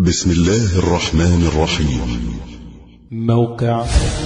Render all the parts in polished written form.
بسم الله الرحمن الرحيم. موقع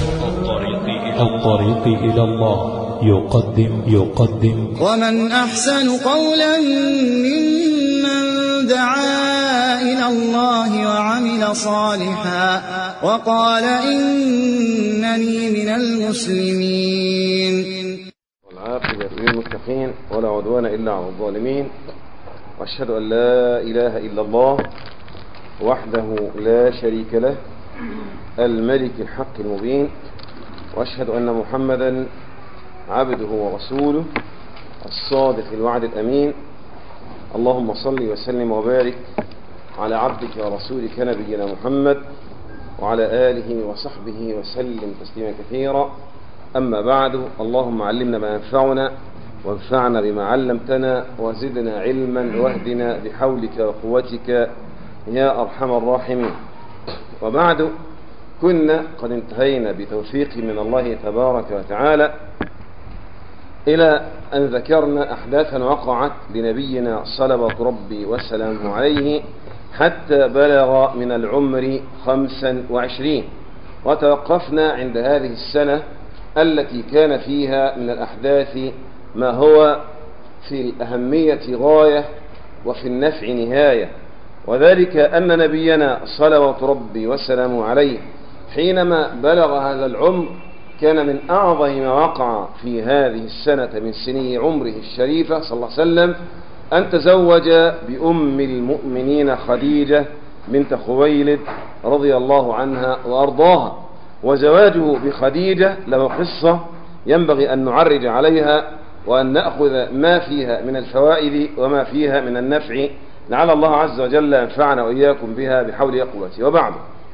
الطريق إلى الله يقدم ومن أحسن قولا ممن دعا إلى الله وعمل صالحا وقال إنني من المسلمين. والعاقبة للمتقين ولا عدوان إلا على الظالمين، وأشهد أن لا إله إلا الله وحده لا شريك له الملك الحق المبين، وأشهد أن محمدا عبده ورسوله الصادق الوعد الأمين. اللهم صل وسلم وبارك على عبدك ورسولك نبينا محمد وعلى آله وصحبه وسلم تسليما كثيرا. أما بعد، اللهم علمنا ما ينفعنا وانفعنا بما علمتنا وزدنا علما واهدنا بحولك وقوتك يا أرحم الراحمين. وبعد، كنا قد انتهينا بتوفيق من الله تبارك وتعالى إلى أن ذكرنا أحداثا وقعت لنبينا صلوات ربي وسلامه عليه حتى بلغ من العمر 25، وتوقفنا عند هذه السنة التي كان فيها من الأحداث ما هو في الأهمية غاية وفي النفع نهاية، وذلك أن نبينا صلوات ربي وسلامه عليه حينما بلغ هذا العمر كان من أعظم ما وقع في هذه السنة من سني عمره الشريفة صلى الله عليه وسلم أن تزوج بأم المؤمنين خديجة بنت خويلد رضي الله عنها وأرضاها. وزواجه بخديجة له قصة ينبغي أن نعرج عليها وأن نأخذ ما فيها من الفوائد وما فيها من النفع، لعل الله عز وجل ينفعنا وإياكم بها بحوله وقوته. وبعد،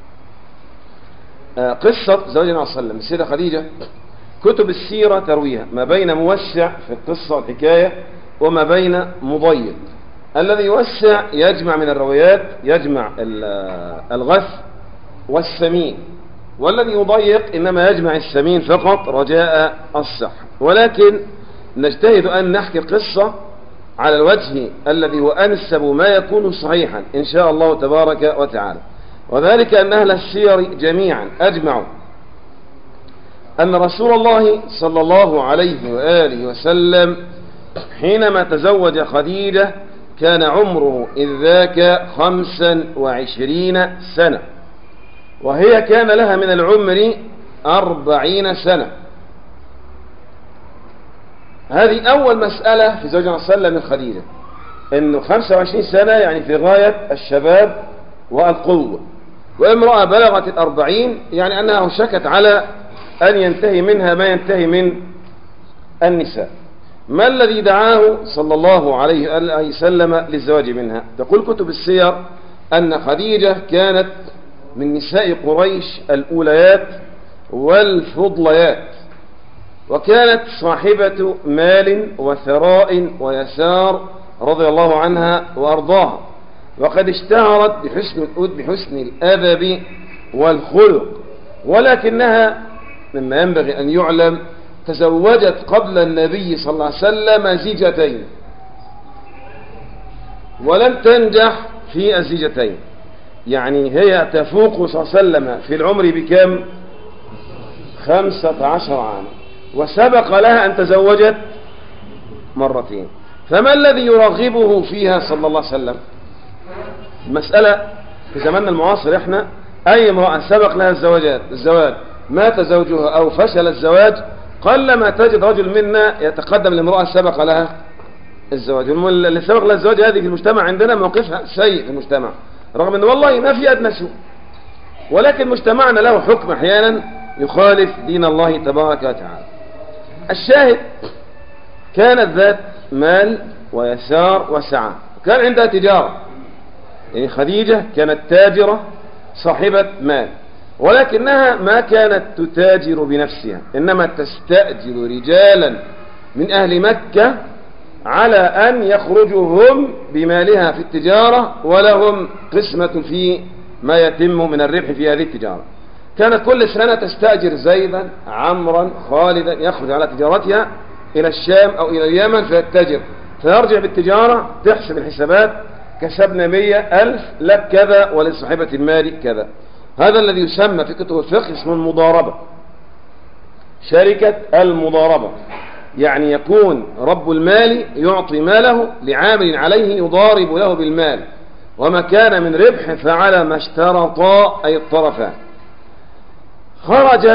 قصة زوجنا صلى الله عليه وسلم السيدة خديجة كتب السيرة ترويها ما بين موسع في القصة والحكاية وما بين مضيق. الذي يوسع يجمع من الروايات، يجمع الغث والسمين، والذي يضيق إنما يجمع السمين فقط رجاء الصحة. ولكن نجتهد أن نحكي القصة على الوجه الذي هو أنسب ما يكون صحيحا إن شاء الله تبارك وتعالى، وذلك أن أهل السير جميعا أجمعوا أن رسول الله صلى الله عليه وآله وسلم حينما تزوج خديجة كان عمره إذ ذاك 25 سنة، وهي كان لها من العمر 40 سنة. هذه أول مسألة في زوجنا صلى الله عليه وسلم من خديجة، أنه 25 سنة يعني في غاية الشباب والقوة، وامرأة بلغت 40 يعني أنها أوشكت على أن ينتهي منها ما ينتهي من النساء. ما الذي دعاه صلى الله عليه وسلم للزواج منها؟ تقول كتب السير أن خديجة كانت من نساء قريش الأوليات والفضليات، وكانت صاحبة مال وثراء ويسار رضي الله عنها وأرضاها، وقد اشتهرت بحسن الأدب والخلق، ولكنها مما ينبغي أن يعلم تزوجت قبل النبي صلى الله عليه وسلم زيجتين ولم تنجح في الزيجتين، يعني هي تفوق صلى الله عليه وسلم في العمر بكم 15 عاما، وسبق لها أن تزوجت مرتين. فما الذي يرغبه فيها صلى الله عليه وسلم؟ المسألة في زماننا المعاصر احنا أي امرأة سبق لها الزواج مات زوجها أو فشل الزواج قلما تجد رجل منا يتقدم لامرأة سبق لها الزواج. اللي سبق لها الزواج هذه في المجتمع عندنا موقفها سيء في المجتمع، رغم أن والله ما في أدنى سوء، ولكن مجتمعنا له حكم أحيانا يخالف دين الله تبارك وتعالى. الشاهد كانت ذات مال ويسار وسعة، وكان عندها تجارة، يعني خديجة كانت تاجرة صاحبة مال، ولكنها ما كانت تتاجر بنفسها، إنما تستأجر رجالا من أهل مكة على أن يخرجوا هم بمالها في التجارة ولهم قسمة في ما يتم من الربح في هذه التجارة. كانت كل سنة تستأجر زيدا عمرا خالدا يخرج على تجارتها إلى الشام أو إلى اليمن فيتجر، فيرجع بالتجارة تحسب الحسابات كسبنا 100,000 لك كذا ولصاحبة المال كذا. هذا الذي يسمى في كتب الفقه اسمه المضاربة، شركة المضاربة. يعني يكون رب المال يعطي ماله لعامل عليه يضارب له بالمال، وما كان من ربح فعلى ما اشترطا أي الطرفان. خرج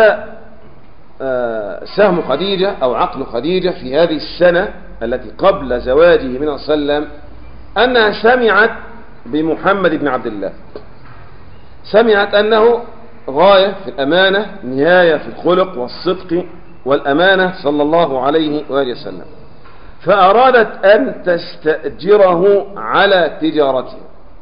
سهم خديجة أو عقل خديجة في هذه السنة التي قبل زواجه من صلى الله عليه وسلم أنها سمعت بمحمد بن عبد الله، سمعت أنه غاية في الأمانة، نهاية في الخلق والصدق والأمانة صلى الله عليه وآله وسلم، فأرادت أن تستأجره على تجارته،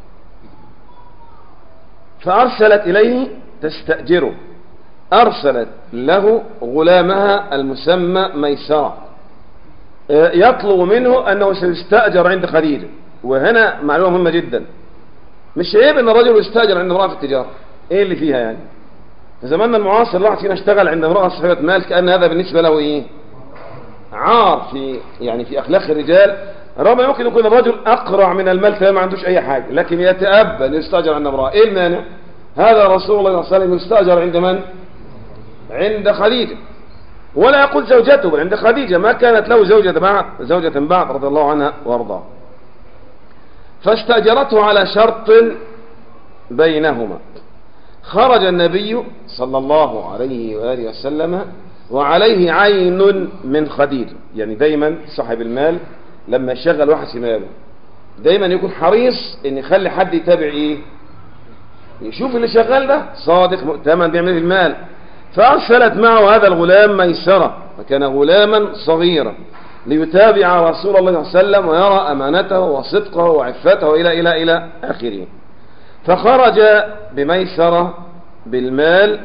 فأرسلت إليه تستأجره. أرسلت له غلامها المسمى ميسرة يطلب منه أنه سيستأجر عند خديجة. وهنا معلومة مهمة جدا، مش عيب أن الرجل يستأجر عند امرأة في التجارة، إيه اللي فيها يعني؟ في زماننا المعاصر الواحد فينا اشتغل عند امرأة صاحبة مال كأن هذا بالنسبة له إيه؟ عار في أخلاق الرجال، رغم ممكن يكون الرجل أقرع من المال فما ما عندوش أي حاجة، لكن يتأبى أن يستأجر عند امرأة. إيه المانع؟ هذا رسول الله صلى الله عليه وسلم يستأجر عند من؟ عند خديجة، ولا يقول زوجته بل عند خديجة، ما كانت له زوجة بعد رضي الله عنها وارضاها. فاستأجرته على شرط بينهما. خرج النبي صلى الله عليه وآله وسلم وعليه عين من خديجة. يعني دايما صاحب المال لما يشغل واحد في ماله دايما يكون حريص ان يخلي حد يتابع ايه، يشوف اللي شغال ده صادق مؤتمن بيعمل في المال. فأرسلت معه هذا الغلام ميسرة، وكان غلاما صغيرا، ليتابع رسول الله صلى الله عليه وسلم ويرى أمانته وصدقه وعفته إلى آخره. فخرج بميسرة بالمال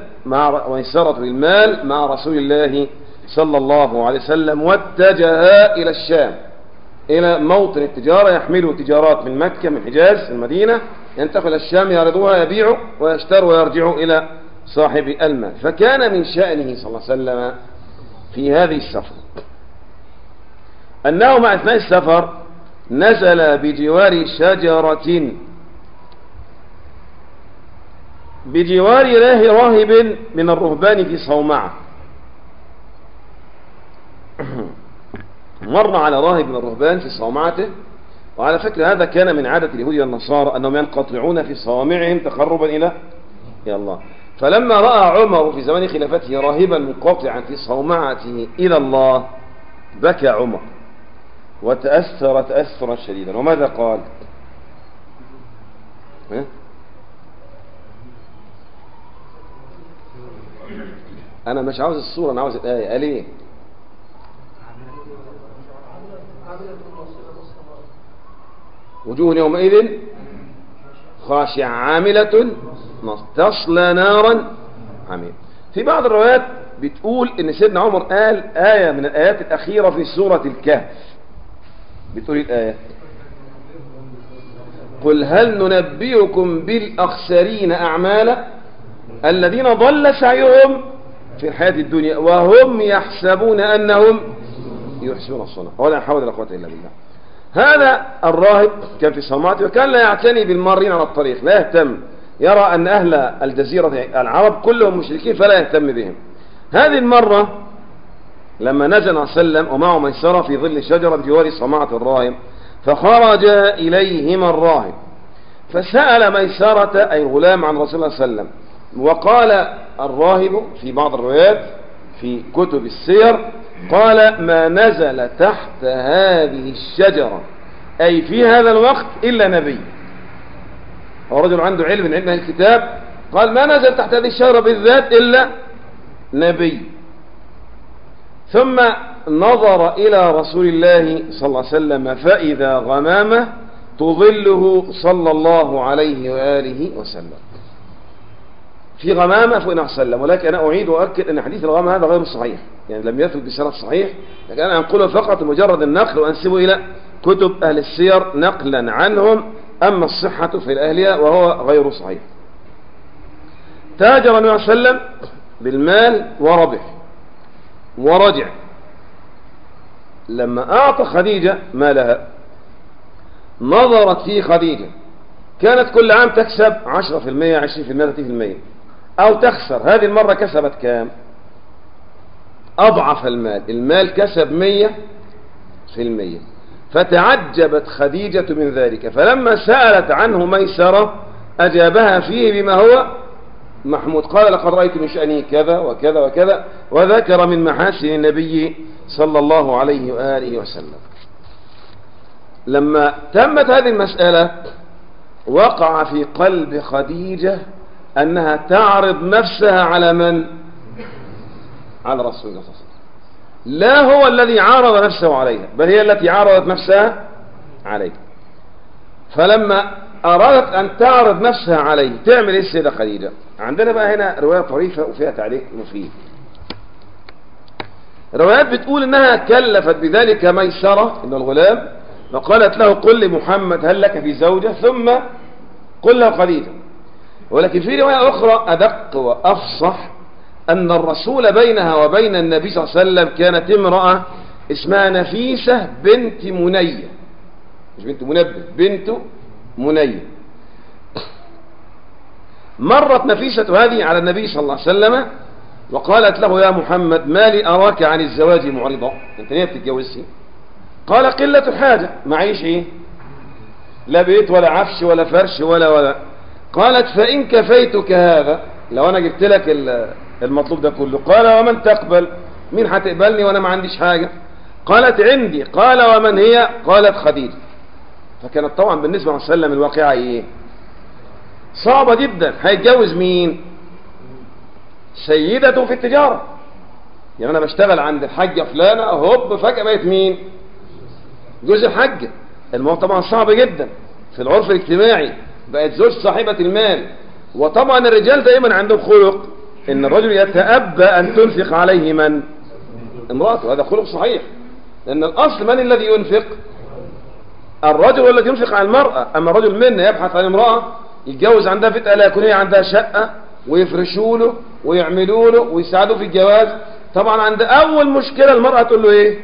مع رسول الله صلى الله عليه وسلم، واتجها إلى الشام، إلى موطن التجارة، يحملوا تجارات من مكة من حجاز المدينة، ينتقل الشام يعرضوها يبيعوا ويشتروا ويرجعوا إلى صاحب المال. فكان من شأنه صلى الله عليه وسلم في هذه السفر أنه مع أثناء السفر نزل بجوار شجرة بجوار راهب من الرهبان في صومعة. مر على راهب من الرهبان في صومعته، وعلى فكرة هذا كان من عادة اليهود والنصارى أنهم ينقطعون في صوامعهم تقربا إلى الله. فلما رأى عمر في زمان خلافته راهبا منقطعا في صومعته إلى الله بكى عمر وتأثر تأثرا شديدا. وماذا قال؟ أنا مش عاوز الصورة، أنا عاوز الآية. قال إيه؟ وجوه يومئذ خاشعة عاملة تصلى نارا حميم. في بعض الروايات بتقول ان سيدنا عمر قال آية من الآيات الأخيرة في سورة الكهف، بتقول الآية: قل هل ننبئكم بالأخسرين أعمالا الذين ضل سعيهم في الحياة الدنيا وهم يحسبون أنهم يحسنون صنعا ولا حول ولا قوة إلا بالله. هذا الراهب كان في صومعته، وكان لا يعتني بالمارين على الطريق، لا يهتم، يرى أن أهل الجزيرة العرب كلهم مشركين فلا يهتم بهم. هذه المرة لما نزل صلى الله عليه وسلم ومعه ميسرة في ظل شجرة بجوار صومعة الراهب، فخرج إليهما الراهب فسأل ميسرة أي الغلام عن رسول الله صلى الله عليه وسلم. وقال الراهب في بعض الروايات في كتب السير قال: ما نزل تحت هذه الشجرة أي في هذا الوقت إلا نبي. هو رجل عنده علم من علم الكتاب، قال: ما نزل تحت هذه الشجرة بالذات إلا نبي. ثم نظر إلى رسول الله صلى الله عليه وسلم فإذا غمامة تظله صلى الله عليه وآله وسلم. في غمامة فوق النبي صلى الله عليه وسلم، ولكن أنا أعيد وأؤكد أن حديث الغمامة هذا غير صحيح، يعني لم يثبت بسند صحيح، لكن أنا أنقله فقط مجرد النقل وأنسبه إلى كتب أهل السير نقلا عنهم، أما الصحة في الأهلية وهو غير صحيح. تاجر النبي صلى الله عليه وسلم بالمال وربح ورجع. لما أعطى خديجة مالها نظرت في خديجة كانت كل عام تكسب 10%، 20%، 30%، أو تخسر، هذه المرة كسبت كام؟ أضعف المال كسب 100%. فتعجبت خديجة من ذلك، فلما سألت عنه ميسرة أجابها فيه بما هو محمود. قال لقد رأيت من شأنه كذا وكذا وكذا، وذكر من محاسن النبي صلى الله عليه وآله وسلم. لما تمت هذه المسألة وقع في قلب خديجة أنها تعرض نفسها على من؟ على رسول الله صلى الله عليه وسلم. لا هو الذي عارض نفسه عليها، بل هي التي عارضت نفسها عليه. فلما أرادت أن تعرض نفسها عليه تعمل إيه السيدة خديجة؟ عندنا بقى هنا رواية طريفة وفيها تعليق مفيد. روايات بتقول إنها كلفت بذلك ميسرة إنه الغلام، وقالت له قل لمحمد هل لك في زوجة، ثم قل له خديجة. ولكن في رواية أخرى أدق وأفصح أن الرسول بينها وبين النبي صلى الله عليه وسلم كانت امرأة اسمها نفيسة بنت منية، مش بنت منبه، بنت منية. مرت نفيسة هذه على النبي صلى الله عليه وسلم وقالت له يا محمد ما لي أراك عن الزواج معرضة، أنت ليه بتتجوزي؟ قال قلة حاجة، معيش إيه؟ لا بيت ولا عفش ولا فرش ولا. قالت فإن كفيتك هذا، لو أنا جبت لك المطلوب ده كله. قال ومن تقبل؟ مين هتقبلني وأنا ما عنديش حاجة؟ قالت عندي. قال ومن هي؟ قالت خديجة. فكانت طبعا بالنسبة للنبي صلى الله عليه وسلم الواقعة إيه؟ صعبة جدا. هيتجوز مين؟ سيدته في التجارة، يعني أنا بشتغل عند الحاجة فلانة، هوب فجأة بقيت مين؟ جوز الحاجة. الموضوع طبعا صعب جدا في العرف الاجتماعي، بقت زوج صاحبة المال. وطبعا الرجال دائما عندهم خلق ان الرجل يتأبى ان تنفق عليه من؟ امرأته. هذا خلق صحيح، لان الاصل من الذي ينفق؟ الرجل هو الذي ينفق على المرأة. اما الرجل منا يبحث عن امرأة يتجوز عندها فتاة لا يكون هي عندها شقة ويفرشوا له ويعملوا له ويساعدوه في الجواز. طبعا عند اول مشكلة المرأة تقول له ايه؟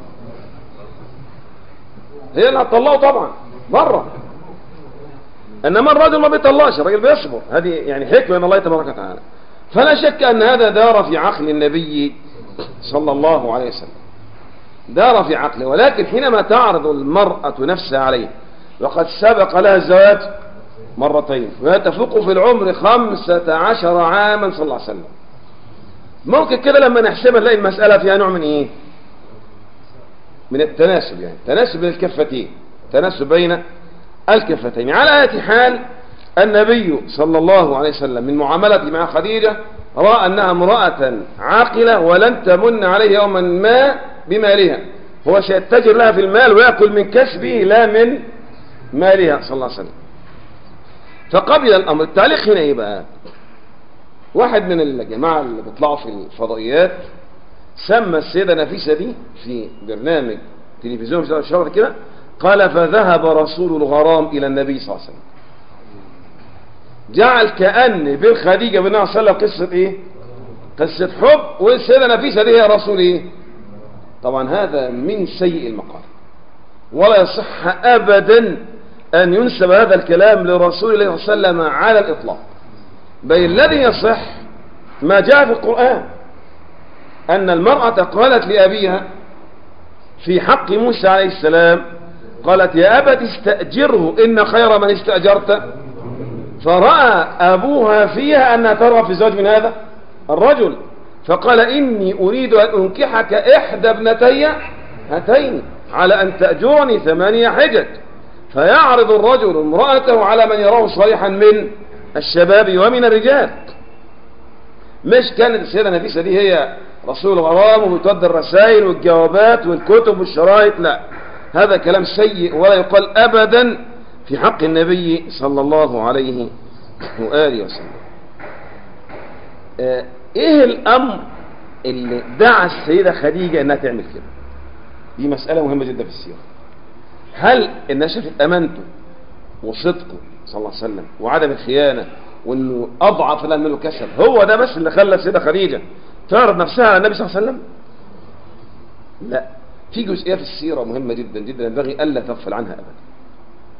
هي اللي هتطلقه طبعا بره. انما الرجل ما بيطلقش، الراجل بيصبر. هذه يعني حكمة من الله تبارك وتعالى. فلا شك ان هذا دار في عقل النبي صلى الله عليه وسلم، دار في عقله. ولكن حينما تعرض المرأة نفسها عليه وقد سبق لها الزواج مرتين وهي تفوق في العمر 15 عاما صلى الله عليه وسلم، ممكن كده لما نحسبها نلاقي المسألة فيها نوع من ايه؟ من التناسب، يعني تناسب بين الكفتين، تناسب بين الكفتين. على آية حال النبي صلى الله عليه وسلم من معاملته مع خديجة رأى أنها امرأة عاقلة ولن تمن عليه يوما ما بمالها، هو سيتجر لها في المال ويأكل من كسبه لا من مالها صلى الله عليه وسلم. فقبل الأمر. التعليق هنا ايه بقى؟ واحد من الجماعة اللي بيطلعوا في الفضائيات سمى السيدة نفيسة دي في برنامج تلفزيون في الشهر كده، قال فذهب رسول الغرام إلى النبي صلى الله عليه وسلم. جعل كأن بين خديجة بن النبي صلى الله عليه وسلم قصة ايه؟ قصة حب، والسيدة نفيسة دي هي رسول ايه؟ طبعا هذا من سيء المقال، ولا يصح أبدا أن ينسب هذا الكلام لرسول الله صلى الله عليه وسلم على الإطلاق. بل الذي يصح ما جاء في القرآن أن المرأة قالت لأبيها في حق موسى عليه السلام، قالت يا أبت استأجره إن خير من استأجرت. فرأى أبوها فيها أنها ترغب في الزواج من هذا الرجل، فقال إني أريد أن أنكحك إحدى ابنتي هاتين على أن تأجرني 8 حجج. فيعرض الرجل امرأته على من يراه صالحا من الشباب ومن الرجال. مش كانت السيدة نفيسة دي هي رسول الغرام وبتودي الرسائل والجوابات والكتب والشرايط، لا، هذا كلام سيء ولا يقال أبدا في حق النبي صلى الله عليه وآله وسلم. ايه الامر اللي دعا السيدة خديجة انها تعمل كده؟ دي مسألة مهمة جدا في السيرة. هل انها شافت امانته وصدقه صلى الله عليه وسلم وعدم الخيانة وانه اضعف لها منه كسب، هو ده بس اللي خلى السيدة خديجة تعرض نفسها على النبي صلى الله عليه وسلم؟ لا، في جزئية في السيرة مهمة جدا جدا ينبغي الا تغفل عنها ابدا.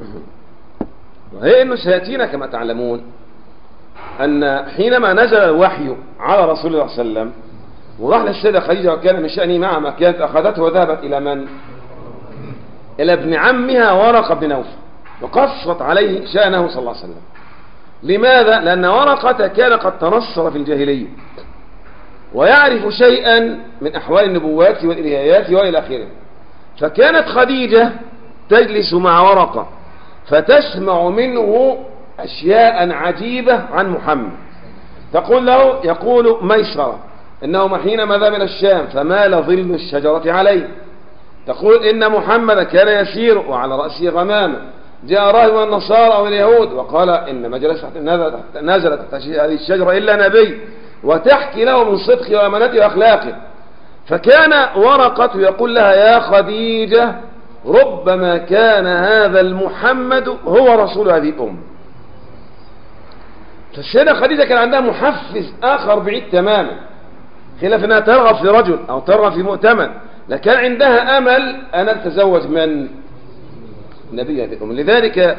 وهي أنه سيأتينا كما تعلمون أن حينما نزل الوحي على رسول الله صلى الله عليه وسلم وراح للسيدة خديجة وكان من شأنه معها ما كانت أخذته وذهبت إلى من؟ إلى ابن عمها ورقة بن نوفل وقصت عليه شأنه صلى الله عليه وسلم. لماذا؟ لأن ورقة كان قد تنصر في الجاهلية ويعرف شيئا من أحوال النبوات والإلهيات وإلى آخره. فكانت خديجة تجلس مع ورقة فتسمع منه أشياء عجيبة عن محمد. تقول له، يقول ميسرة إنه حينما ذهب إلى الشام فمال ظل الشجرة عليه. تقول إن محمد كان يسير وعلى رأسه غمامة، جاء راهب من النصارى أو اليهود وقال إنما جلس نزلت تحت هذه الشجرة إلا نبي، وتحكي له من صدقه وأمانته وأخلاقه. فكان ورقة يقول لها يا خديجة ربما كان هذا المحمد هو رسول هذه الأمة. فالسيدة خديجة كان عندها محفز آخر بعيد تماما، خلاف أنها ترغب في رجل أو ترغب في مؤتمن، لكن عندها أمل أن تتزوج من نبي هذه الأمة. لذلك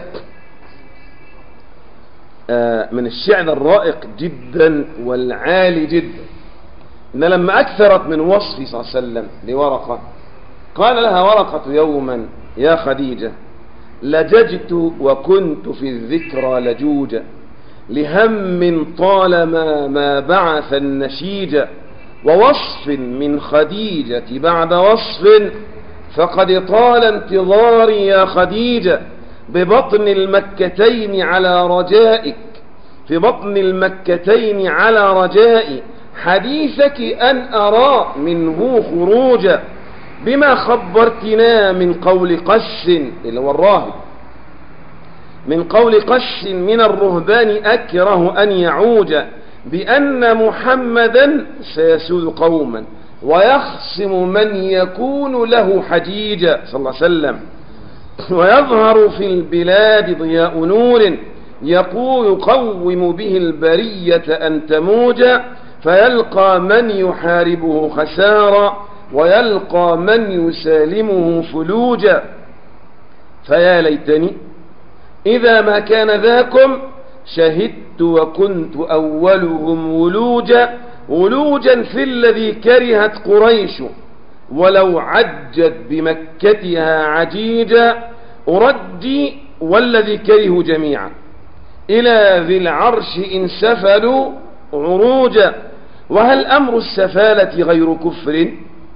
من الشعر الرائق جدا والعالي جدا إن لما أكثرت من وصفه صلى الله عليه وسلم لورقة قال لها ورقة يوما يا خديجة لججت وكنت في الذكرى لجوجا لهم طالما ما بعث النشيج ووصف من خديجة بعد وصف فقد طال انتظاري يا خديجة ببطن المكتين على رجائك في بطن المكتين على رجائي حديثك أن أرى منه خروجا بما خبرتنا من قول قس اللي هو الراهب من قول قس من الرهبان أكره أن يعوج بأن محمدا سيسود قوما ويخصم من يكون له حجيجا صلى الله عليه وسلم ويظهر في البلاد ضياء نور يقوم به البرية أن تموج فيلقى من يحاربه خسارا ويلقى من يسالمه فلوجا فيا ليتني إذا ما كان ذاكم شهدت وكنت أولهم ولوجا في الذي كرهت قريش ولو عجت بمكتها عجيجا أردي والذي كرهوا جميعا إلى ذي العرش إن سفلوا عروجا وهل أمر السفالة غير كفر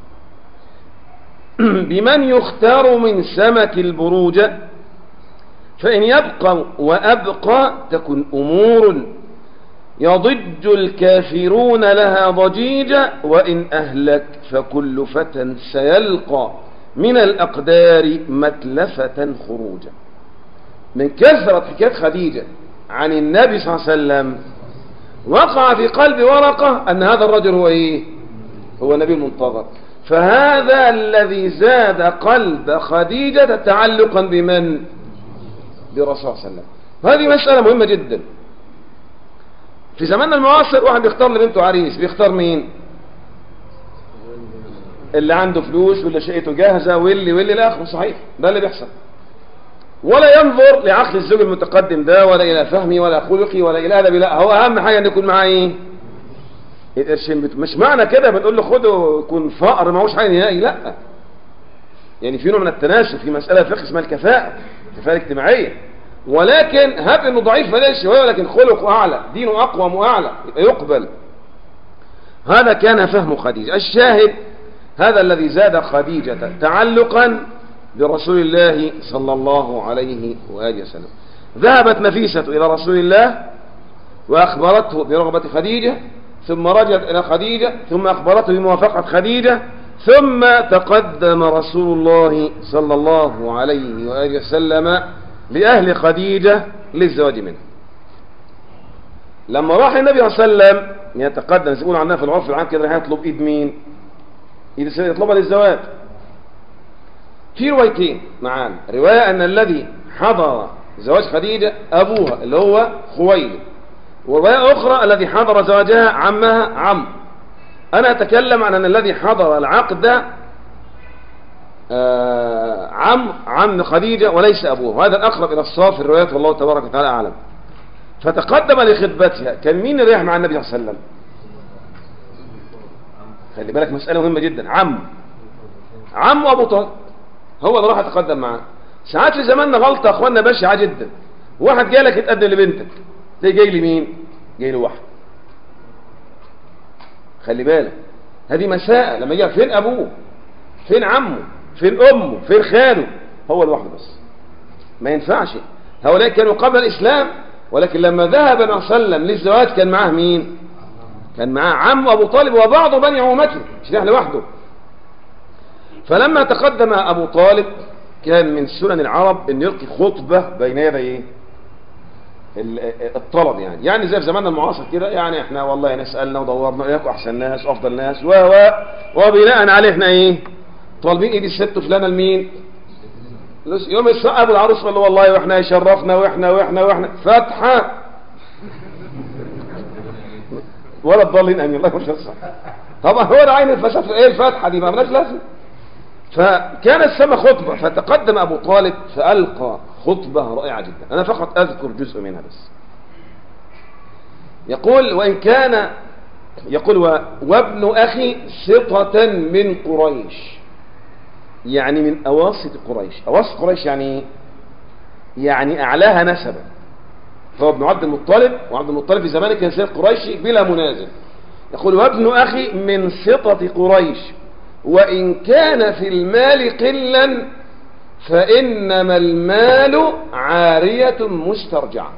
بمن يختار من سمك البروج فإن يبقى وأبقى تكن أمور يضج الكافرون لها ضجيجا وإن أهلك فكل فتى سيلقى من الأقدار متلفة خروجا. من كثرة حكاية خديجة عن النبي صلى الله عليه وسلم وقع في قلب ورقة أن هذا الرجل هو إيه؟ هو النبي المنتظر. فهذا الذي زاد قلب خديجة تعلقا بمن؟ برسول الله صلى الله عليه وسلم. هذه مسألة مهمة جدا. في زماننا المعاصر واحد بيختار لبنته عريس، بيختار مين؟ اللي عنده فلوس واللي شقته جاهزة واللي الآخر. صحيح، ده اللي بيحصل. ولا ينظر لعقل الزوج المتقدم ده ولا إلى فهمي ولا خلقي ولا إلى أدبي، لا، هو أهم حاجة أن يكون معاه إيه؟ القرشين. مش معنى كده بنقول له خده يكون فقر معهوش حاجة نهائي، لا. يعني في نوع من التناسب في مسألة فقه اسمها الكفاءة الاجتماعية، ولكن هب انه ضعيف فليش شويه ولكن خلقه اعلى، دينه اقوم واعلى، يبقى يقبل. هذا كان فهم خديجة. الشاهد هذا الذي زاد خديجة تعلقا برسول الله صلى الله عليه وآله وسلم. ذهبت نفيسة إلى رسول الله وأخبرته برغبة خديجة، ثم رجعت إلى خديجة، ثم أخبرته بموافقة خديجة، ثم تقدم رسول الله صلى الله عليه وآله وسلم لأهل خديجة للزواج منها. لما راح النبي صلى الله عليه وسلم يتقدم، يقول عنها في العرف العام كده، راح يطلب ايد مين؟ ايد السيدة، يطلبها للزواج. في روايتين معانا، رواية ان الذي حضر زواج خديجة ابوها اللي هو خويلد، ورواية اخرى الذي حضر زواجها عمها عمرو. انا اتكلم عن ان الذي حضر العقد عم خديجة وليس أبوه، وهذا الأقرب إلى الصواب في الروايات والله تبارك وتعالى أعلم. فتقدم لخطبتها. كان مين اللي رايح مع النبي صلى الله عليه وسلم؟ خلي بالك مسألة مهمة جدا. عم أبو طالب هو اللي راح يتقدم معاه. ساعات في زماننا غلطة أخواننا بشعة جدا. واحد جاي لك يتقدم لبنتك، تلاقي جاي لمين؟ جاي له واحد. خلي بالك هذه مساء. لما جاء فين أبوه؟ فين عمه؟ فين أمه؟ فين خاله؟ هو لوحده بس. ما ينفعش. هؤلاء كانوا قبل الإسلام، ولكن لما ذهب النبي صلى الله عليه وسلم للزواج كان معاه مين؟ كان معاه عم أبو طالب وبعض بني عمومته، مش رايح لوحده. فلما تقدم أبو طالب كان من سنن العرب أن يلقي خطبة بين يدي الطلب، يعني زي في زماننا المعاصر كده. يعني احنا والله نسألنا ودورنا وياكوا أحسن ناس وأفضل ناس وبناء عليه احنا طالبين ايدي الست فلانة لمين؟ يوم الساعة أبو العروس قال له والله واحنا يشرفنا واحنا فتحة ولا الضالين أمين الله مش صح. طبعا هو ده عين الفساد في ايه الفتحة دي، ما مالهاش لازم. فكانت سمى خطبة، فتقدم أبو طالب فألقى خطبة رائعة جدا. أنا فقط أذكر جزء منها بس. يقول وابن أخي سطة من قريش، يعني من أواسط قريش. أواسط قريش يعني أعلاها نسبا. فهو ابن عبد المطلب، وعبد المطلب في زمانه كان سيد قريشي بلا منازل. يقول وابن أخي من سطة قريش، وإن كان في المال قلا فإنما المال عارية مسترجعة.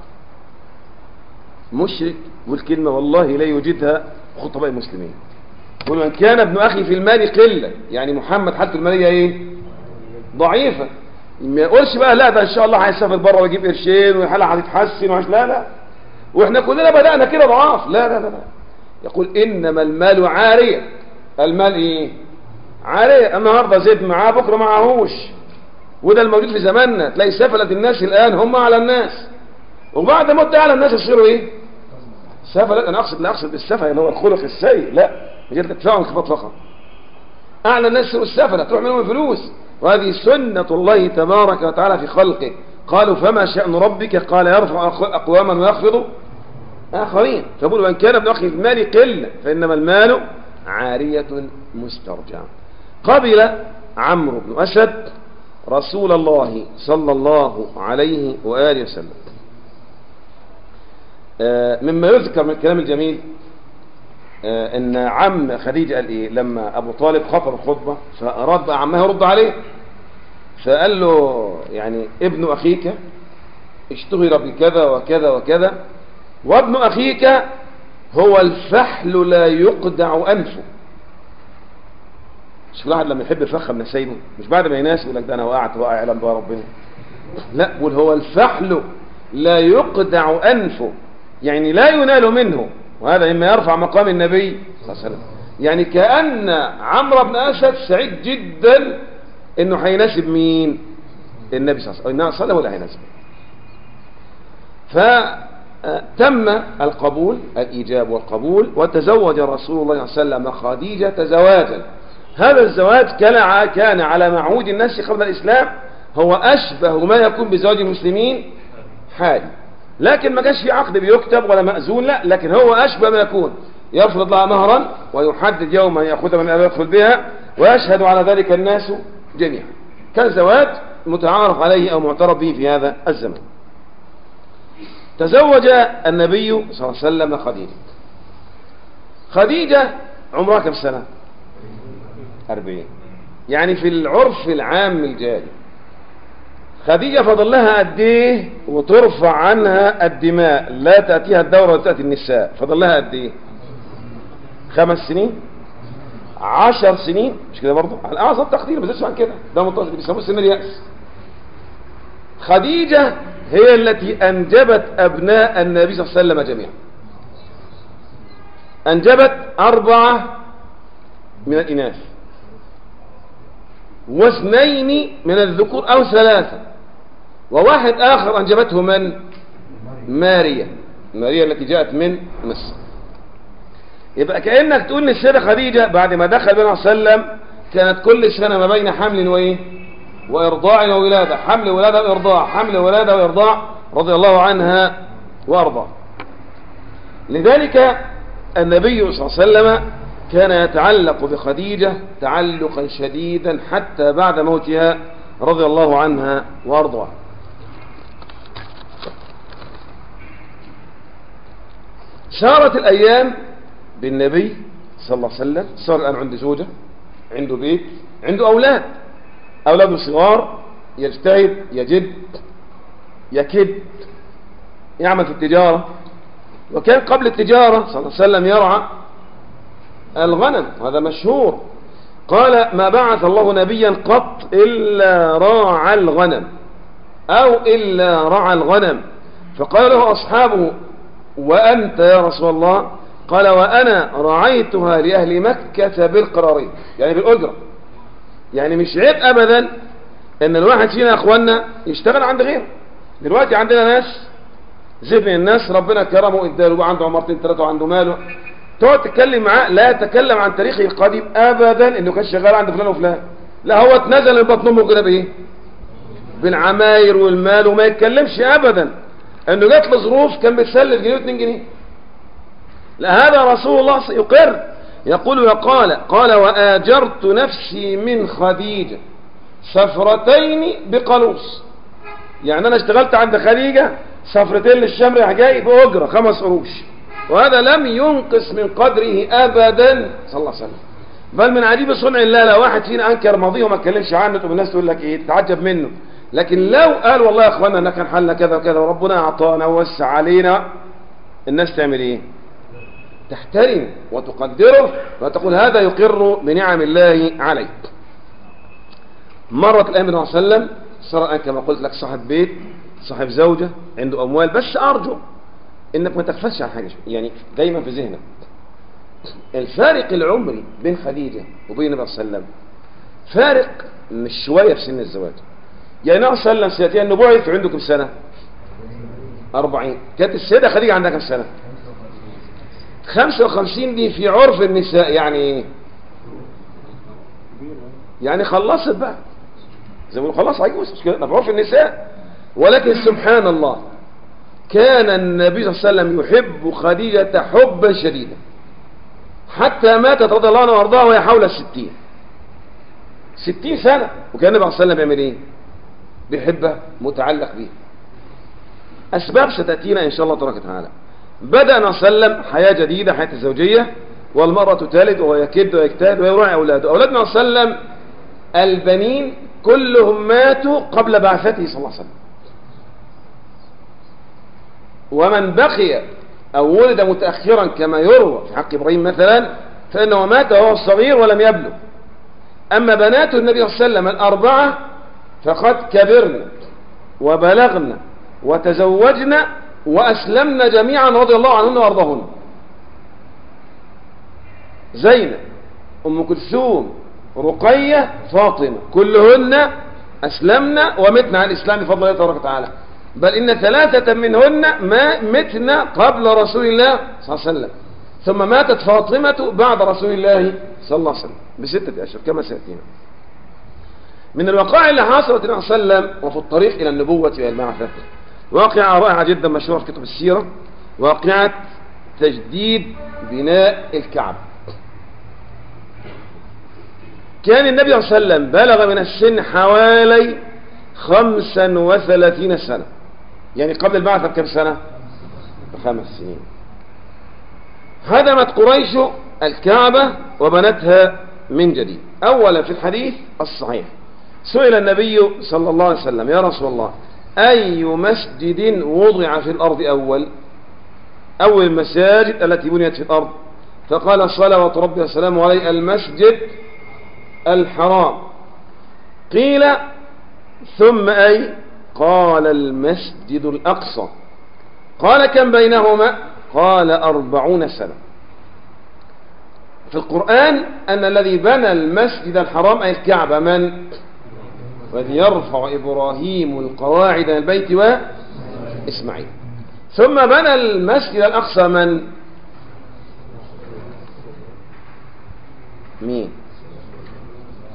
مشرك والكلمة والله لا يوجدها خطباء المسلمين. يقول وإن كان ابن أخي في المال قلا، يعني محمد حالته المالية ضعيفة. ما يقولش بقى لا ده إن شاء الله هيسافر بره ويجيب قرشين وحالة هتتحسن لا وإحنا كلنا بدأنا كده ضعاف. لا يقول إنما المال عارية. المال عارية. النهارده زيد معاه بكره معهوش، وده الموجود في زماننا. تلاقي سفلة الناس الآن هم على الناس، وبعد مدة على الناس يصيروا سفلة. أنا لا أقصد بالسفلة اللي هو الخلق السيء، لا مجرد ادفاع انخفاض فقط. أعلى الناس يصيروا السفلة، تروح منهم الفلوس، وهذه سنة الله تبارك وتعالى في خلقه. قالوا فما شأن ربك؟ قال يرفع أقواما ويخفض آخرين. فيقول وإن كان ابن أخي المال قلة فإنما المال عارية مسترجعة. قبل عمرو بن أسد رسول الله صلى الله عليه وآله وسلم. مما يذكر من الكلام الجميل ان عم خديجة قال لما ابو طالب خطب الخطبة فاراد بقى عمها يرد عليه، فقال له يعني ابن اخيك اشتهر بكذا وكذا وكذا، وابن اخيك هو الفحل لا يقدع انفه. مش الواحد لما يحب يفخم نسايبه مش بعد ما يناسب يقول لك ده انا وقعت وقع يعلم بقى ربنا، لا، يقول هو الفحل لا يقدع انفه، يعني لا ينال منه. وهذا مما يرفع مقام النبي صلى الله عليه وسلم. يعني كأن عمرو بن أسد سعيد جدا انه هيناسب مين؟ النبي صلى الله عليه وسلم، صلى ولا هيناسب. فتم القبول، الإيجاب والقبول، وتزوج رسول الله صلى الله عليه وسلم خديجة زواجا. هذا الزواج كان على معهود الناس قبل الإسلام، هو أشبه ما يكون بزواج المسلمين حالي، لكن ما كانش في عقد بيكتب ولا مأذون، لا، لكن هو أشبه ما يكون، يفرض لها مهرا ويحدد يوما يأخذها من أبي يدخل بها، ويشهد على ذلك الناس جميعا. كان زواج متعارف عليه أو معترف به في هذا الزمن. تزوج النبي صلى الله عليه وسلم خديجة. خديجة عمرها كم سنة؟ 40. يعني في العرف العام الجاري خديجة فضل لها قد ايه وترفع عنها الدماء، لا تأتيها الدورة ولا تأتي النساء، فضل لها قد ايه؟ 5 سنين 10 سنين، مش كده برضه؟ على أعظم تقدير، ما زادش عن كده، ده منتصف بيسموه سن اليأس. خديجة هي التي أنجبت أبناء النبي صلى الله عليه وسلم جميعا. أنجبت 4 من الإناث و2 من الذكور أو 3، وواحد آخر أنجبته من؟ ماريا التي جاءت من مصر. يبقى كأنك تقول للسيدة خديجة بعد ما دخل النبي صلى الله عليه وسلم كانت كل سنة ما بين حمل وإيه وإرضاع وولادة، حمل ولادة وإرضاع، حمل ولادة وإرضاع، رضي الله عنها وأرضاه. لذلك النبي صلى الله عليه وسلم كان يتعلق بخديجة تعلقا شديدا حتى بعد موتها رضي الله عنها وأرضاها. سارت الأيام بالنبي صلى الله عليه وسلم، صار الآن عنده زوجة، عنده بيت، عنده أولاده صغار، يجتهد، يجد، يكد، يعمل في التجارة. وكان قبل التجارة صلى الله عليه وسلم يرعى الغنم، هذا مشهور. قال ما بعث الله نبيا قط إلا راعى الغنم أو إلا رعى الغنم. فقال له أصحابه وأنت يا رسول الله؟ قال وأنا رعيتها لأهل مكة بالقرارين، يعني بالأجرة. يعني مش عيب أبدا إن الواحد فينا أخواننا يشتغل عند غيره. دلوقتي عندنا ناس زي من الناس ربنا كرمه اداله عنده عمرتين ثلاثة وعنده ماله، تقعد تتكلم معاه لا يتكلم عن تاريخه القديم أبدا إنه كان شغال عند فلان وفلان، لا هو اتنزل من بطن أمه كده بإيه؟ بالعماير والمال، وما يتكلمش أبدا إنه جات له ظروف كان بيتسلف جنيه و2 جنيه. لا، هذا رسول الله يقر، يقول قال وآجرت نفسي من خديجة سفرتين بقلوص. يعني أنا اشتغلت عند خديجة سفرتين للشام جاي بأجرة 5 قروش، وهذا لم ينقص من قدره أبدا صلى الله عليه وسلم. بل من عجيب صنع الله لو واحد فينا أنكر ماضيه وما اتكلمش عنه والناس تقول لك إيه، تتعجب منه. لكن لو قال والله يا أخوانا أننا كان حالنا كذا وكذا وربنا أعطانا ووسع علينا، الناس تعمل إيه؟ تحترم وتقدره وتقول هذا يقر بنعم الله عليك. مرت الأيام النبي صلى الله عليه وسلم، صار الآن كما قلت لك صاحب بيت، صاحب زوجة، عنده أموال، بس أرجو إنك ما تغفلش عن حاجة، يعني دايما في ذهنك الفارق العمري بين خديجة وبين النبي صلى الله عليه وسلم فارق مش شوية في سن الزواج. يعني النبي صلى الله عليه وسلم سنتين أنه بعث عنده كم سنة؟ 40. كانت السيدة خديجة عندها كم سنة؟ 55. دي في عرف النساء يعني خلصت بقى، زي ما بيقولوا خلاص عجوز، مش كده؟ في عرف النساء. ولكن سبحان الله كان النبي صلى الله عليه وسلم يحب خديجة حبا شديدا حتى ماتت رضي الله عنها وارضاها وهي حول 60 سنة، وكان النبي صلى الله عليه وسلم بيعمل ايه؟ بيحبها، متعلق بيها. أسباب ستأتينا إن شاء الله تبارك وتعالى. بدأ النبي صلى الله عليه وسلم حياة جديدة، حياة الزوجية، والمرأة تلد وهو يكد ويجتهد ويراعي أولاده. أولادنا صلى الله عليه وسلم البنين كلهم ماتوا قبل بعثته صلى الله عليه وسلم، ومن بقي أو ولد متأخرا كما يروى في حق إبراهيم مثلا فإنه مات وهو صغير ولم يبلغ. أما بنات النبي صلى الله عليه وسلم 4 فقد كبرن وبلغن وتزوجن وأسلمن جميعا رضي الله عنهن وأرضاهن. زينب، أم كلثوم، رقية، فاطمة، كلهن أسلمن ومتن على الإسلام بفضل الله تبارك وتعالى. بل إن 3 منهن متن قبل رسول الله صلى الله عليه وسلم، ثم ماتت فاطمة بعد رسول الله صلى الله عليه وسلم ب6 أشهر كما سيأتينا. من الوقائع اللي حصلت النبي صلى الله عليه وسلم وفي الطريق إلى النبوة والبعثة واقعة رائعة جدا مشهورة في كتب السيرة، واقعة تجديد بناء الكعبة. كان النبي صلى الله عليه وسلم بلغ من السن حوالي 35 سنة، يعني قبل البعثة بكم سنة؟ ب5 سنين. هدمت قريش الكعبة وبنتها من جديد. أولا في الحديث الصحيح سئل النبي صلى الله عليه وسلم يا رسول الله أي مسجد وضع في الأرض أول المساجد التي بنيت في الأرض؟ فقال صلوات ربي وسلامه عليه المسجد الحرام. قيل ثم أي؟ قال المسجد الأقصى. قال كم بينهما؟ قال 40 سنة. في القرآن أن الذي بنى المسجد الحرام أي الكعبة من؟ وإذ يرفع إبراهيم القواعد من البيت وإسماعيل. ثم بنى المسجد الأقصى من؟ مين؟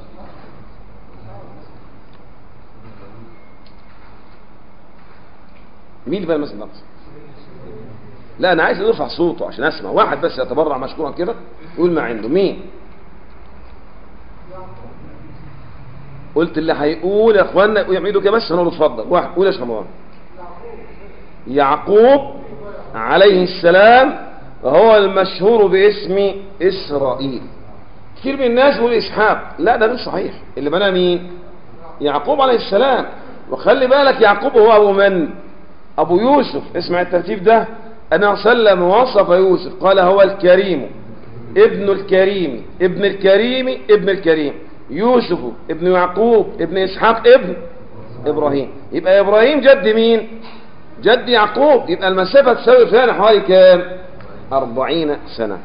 مين اللي بنى المسجد الأقصى؟ لا أنا عايز يرفع صوته عشان أسمع، واحد بس يتبرع مشكورا كده يقول ما عنده. مين؟ قلت اللي هيقول يا اخوانا يعملوا كده بس هنقول اتفضل. واحد قول يا شيخ رمضان. يعقوب عليه السلام وهو المشهور باسم إسرائيل. كثير من الناس يقول إسحاق، لا ده غير صحيح. اللي بنى مين؟ يعقوب عليه السلام. وخلي بالك يعقوب هو أبو من؟ أبو يوسف. اسمع الترتيب ده. أنا سلم وصف يوسف قال هو الكريم ابن الكريم ابن الكريم ابن الكريم، يوسف ابن يعقوب ابن إسحاق ابن إبراهيم. يبقى إبراهيم جد مين؟ جد يعقوب. يبقى المسافة تساوي فيها حوالي كام؟ 40 سنة.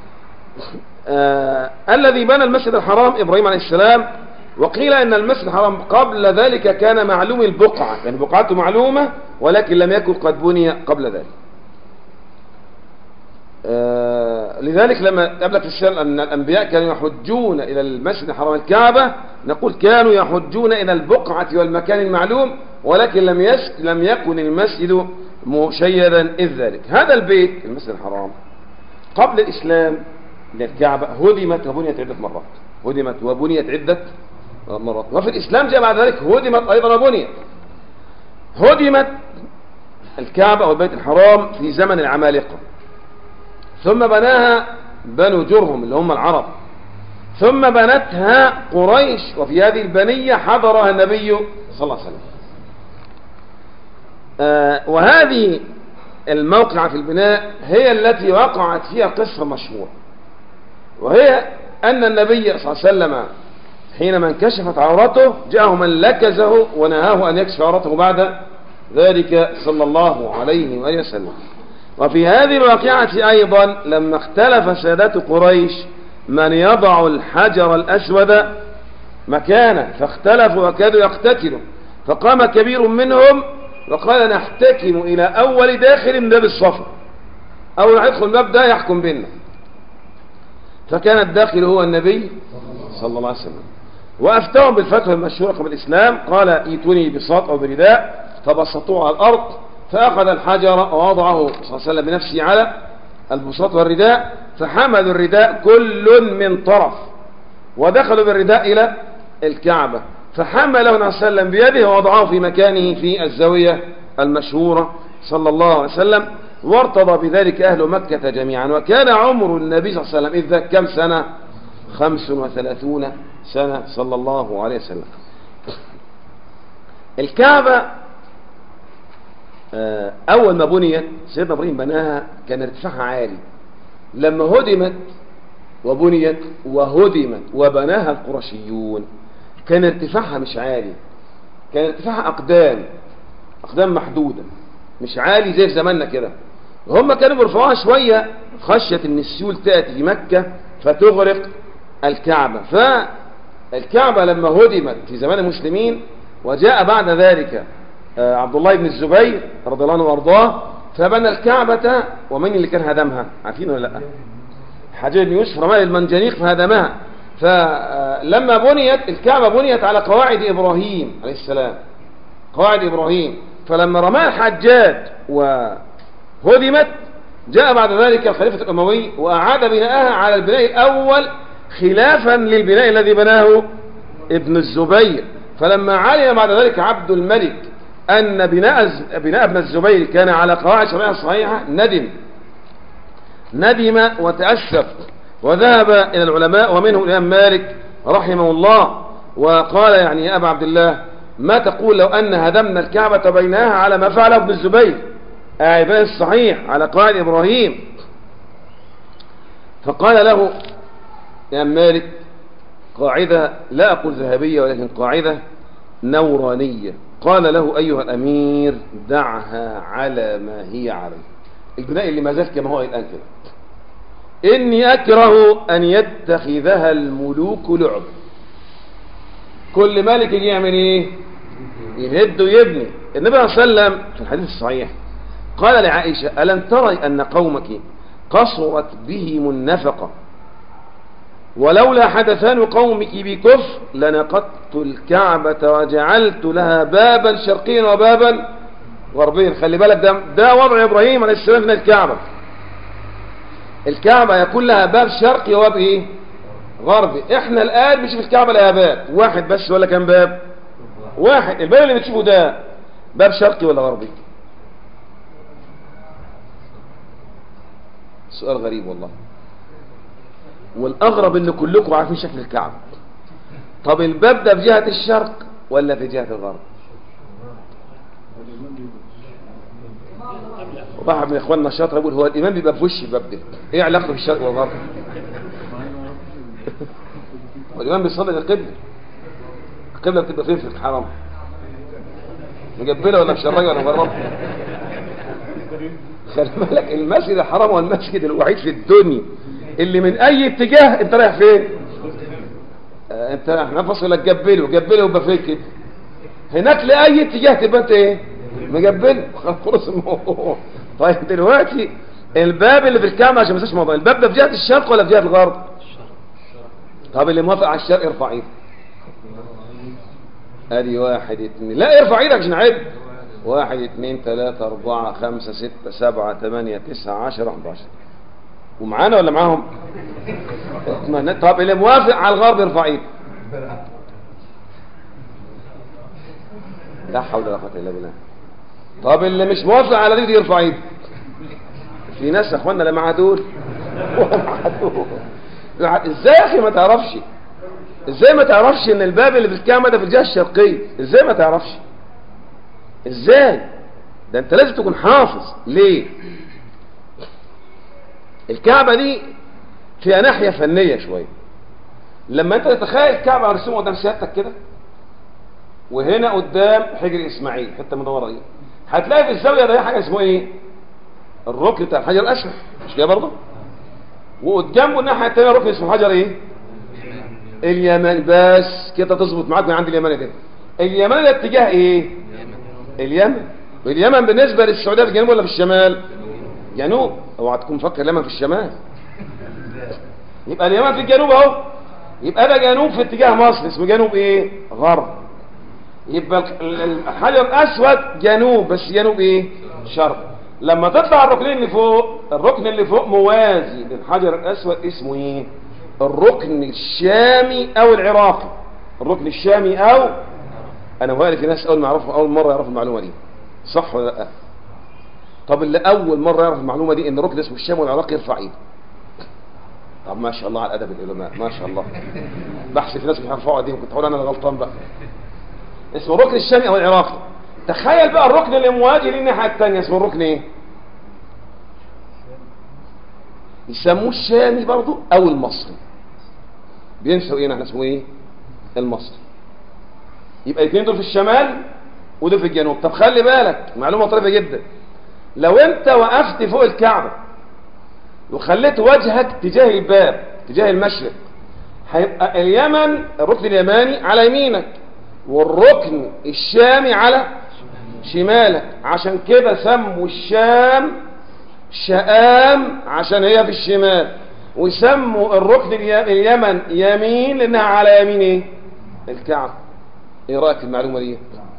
الذي بنى المسجد الحرام إبراهيم عليه السلام. وقيل أن المسجد الحرام قبل ذلك كان معلوم البقعة، يعني بقعته معلومة ولكن لم يكن قد بني قبل ذلك. لذلك لما قبل في السنة أن الأنبياء كانوا يحجون إلى المسجد الحرام الكعبة، نقول كانوا يحجون إلى البقعة والمكان المعلوم، ولكن لم يكن المسجد مشيدا إذ ذلك. هذا البيت المسجد الحرام قبل الإسلام للكعبة هدمت وبنيت عدة مرات، هدمت وبنيت عدة مرات، وفي الإسلام جاء بعد ذلك هدمت أيضا وبنيت. هدمت الكعبة أو البيت الحرام في زمن العمالقة، ثم بناها بنو جرهم اللي هم العرب، ثم بنتها قريش، وفي هذه البنية حضرها النبي صلى الله عليه وسلم. وهذه الموقعة في البناء هي التي وقعت فيها قصة مشهورة، وهي أن النبي صلى الله عليه وسلم حينما انكشفت عورته جاءه من لكزه ونهاه أن يكشف عورته بعد ذلك صلى الله عليه وآله وسلم. وفي هذه الواقعة أيضا لما اختلف سادات قريش من يضع الحجر الأسود مكانه، فاختلفوا وكادوا يقتتلوا، فقام كبير منهم وقال نحتكم إلى أول داخل من باب الصفا، أول ما يدخل الباب ده يحكم بيننا. فكان الداخل هو النبي صلى الله عليه وسلم، وأفتهم بالفتوى المشهورة قبل الإسلام، قال ايتوني بساط أو برداء، فبسطوه على الأرض، فأخذ الحجر ووضعه صلى الله عليه وسلم بنفسه على البساط والرداء، فحملوا الرداء كل من طرف ودخلوا بالرداء إلى الكعبة، فحمله صلى الله عليه وسلم بيده ووضعه في مكانه في الزاوية المشهورة صلى الله عليه وسلم، وارتضى بذلك أهل مكة جميعا. وكان عمر النبي صلى الله عليه وسلم إذ ذاك كم سنة؟ 35 سنة صلى الله عليه وسلم. الكعبة أول ما بنيت سيدنا إبراهيم بناها كان ارتفاعها عالي، لما هدمت وبنيت وهدمت وبناها القرشيون كان ارتفاعها مش عالي، كان ارتفاعها أقدام محدودة، مش عالي زي في زماننا كده. وهم كانوا بيرفعوها شوية خشية ان السيول تأتي في مكة فتغرق الكعبة. فالكعبة لما هدمت في زمان المسلمين وجاء بعد ذلك عبد الله بن الزبير رضي الله عنه وارضاه فبنى الكعبة. ومن اللي كان هدمها؟ عارفين ولا لا؟ حجاج بن يوسف رمى المنجنيق فهدمها. فلما بنيت الكعبة بنيت على قواعد إبراهيم عليه السلام، قواعد إبراهيم. فلما رماها الحجاج وهدمت جاء بعد ذلك الخليفة الأموي وأعاد بناءها على البناء الأول خلافا للبناء الذي بناه ابن الزبير. فلما علم بعد ذلك عبد الملك أن بناء ابن الزبير كان على قواعد شرعية صحيحة ندم وتأسف وذهب إلى العلماء ومنهم الإمام مالك رحمه الله وقال يعني يا أبا عبد الله ما تقول لو أن هدمنا الكعبة بيناها على ما فعله ابن الزبير بناء الصحيح على قواعد إبراهيم؟ فقال له الإمام مالك قاعدة لا أقول ذهبية ولكن قاعدة نورانية. قال له أيها الأمير دعها على ما هي عليه، البناء اللي ما زال كما هو الآن كده، إني أكره أن يتخذها الملوك لعب. كل ملك يجي يعمل إيه؟ يهد ويبني. النبي صلى الله عليه وسلم في الحديث الصحيح قال لعائشة ألم تري أن قومك قصرت بهم النفقة ولولا حدثان قومك بكفر لنقضت الكعبة وجعلت لها بابا شرقيا وبابا غربيا. خلي بالك ده وضع ابراهيم عليه السلام من الكعبة. الكعبة يكون لها باب شرقي وباب ايه؟ غربي. احنا الان مش في الكعبة لها باب واحد بس ولا كام باب؟ واحد. الباب اللي بتشوفه ده باب شرقي ولا غربي؟ سؤال غريب والله. والاغرب ان كلكم عارفين شكل الكعبة. طب الباب ده في جهة الشرق ولا في جهة الغرب؟ واحد من اخواننا الشاطر يقول هو الامام بيبقى في وش الباب ده، ايه علاقته بالشرق والغرب؟ والامام بيصلي للقبله. القبله بتبقى فين في الحرم؟ مقبله ولا مشرقه ولا مغربه؟ خلي بالك المسجد الحرام هو المسجد الوحيد في الدنيا اللي من اي اتجاه انت رايح فين؟ انت رايح نفس ولا تقبله؟ قبله يبقى فين كده. هناك لاي اتجاه تبقى انت ايه؟ مقبله. خلاص الموضوع. طيب دلوقتي الباب اللي في الكعبة عشان ما ننساش موضوع، الباب ده في جهة الشرق ولا في جهة الغرب؟ طب اللي موافق على الشرق ارفع ايدك. ادي 1 2، لا ارفع ايدك عشان عد. 1 2 3 4 5 6 7 8 9 10 11. ومعانا ولا معاهم؟ طب اللي موافق على الغرب ارفع ايدك. لا حول ولا قوة الا بالله. طب اللي مش موافق على دي يرفع ايده. في ناس يا اخوانا لا مع دول ولا مع دول. ازاي يا اخي ما تعرفش؟ ازاي ما تعرفش ان الباب اللي في الكعبة ده في الجهة الشرقية؟ ازاي ما تعرفش؟ ازاي؟ ده انت لازم تكون حافظ. ليه؟ الكعبة دي فيها ناحية فنية شوية. لما انت تتخيل الكعبة مرسومة قدام سيادتك كده، وهنا قدام حجر اسماعيل حته مدوره دي، هتلاقي في الزاويه ده حاجه اسمها ايه؟ الركن بتاع الحجر الاسود، مش كده برضه؟ وقدامه الناحيه الثانيه ركن اسمه حجر ايه؟ اليمن. بس كده تظبط معاك من عند اليمن كده. اليمن ده اتجاه ايه؟ اليمن. واليمن بالنسبه للسعوديه في الجنوب ولا في الشمال؟ جنوب. اوعى تكون مفكر اليمن في الشمال. يبقى اليمن في الجنوب اهو. يبقى ده جنوب في اتجاه مصر اسمه جنوب ايه؟ غرب. يبقى الحجر الاسود جنوب، بس جنوب ايه؟ شرق. لما تطلع الركنين اللي فوق، الركن اللي فوق موازي للحجر الاسود اسمه ايه؟ الركن الشامي او العراقي. الركن الشامي او انا وهالي في ناس اول مره يعرفوا المعلومه دي، صح ولا لا؟ طب اللي اول مره يعرف المعلومه دي ان الركن اسمه الشامي والعراقي يرفع ايده. طب ما شاء الله على ادب العلماء، ما شاء الله. بحث في ناس بيرفعوا ايديهم، كنت هقول انا الغلطان بقى. اسمه الركن الشامي او العراقي. تخيل بقى الركن اللي مواجه للناحيه الثانيه اسمه الركن ايه؟ يسموه الشامي برضه او المصري. بينسوا ايه؟ احنا اسمه ايه؟ المصري. يبقى الاثنين دول في الشمال ودول في الجنوب. طب خلي بالك معلومه طريفه جدا. لو انت وقفت فوق الكعبه وخليت وجهك تجاه الباب تجاه المشرق، هيبقى اليمن الركن اليماني على يمينك والركن الشامي على شمالك. عشان كده سموا الشام شام عشان هي في الشمال، وسموا الركن اليمن يمين لانها على يمين ايه؟ الكعبة. ايه رايك في المعلومه دي؟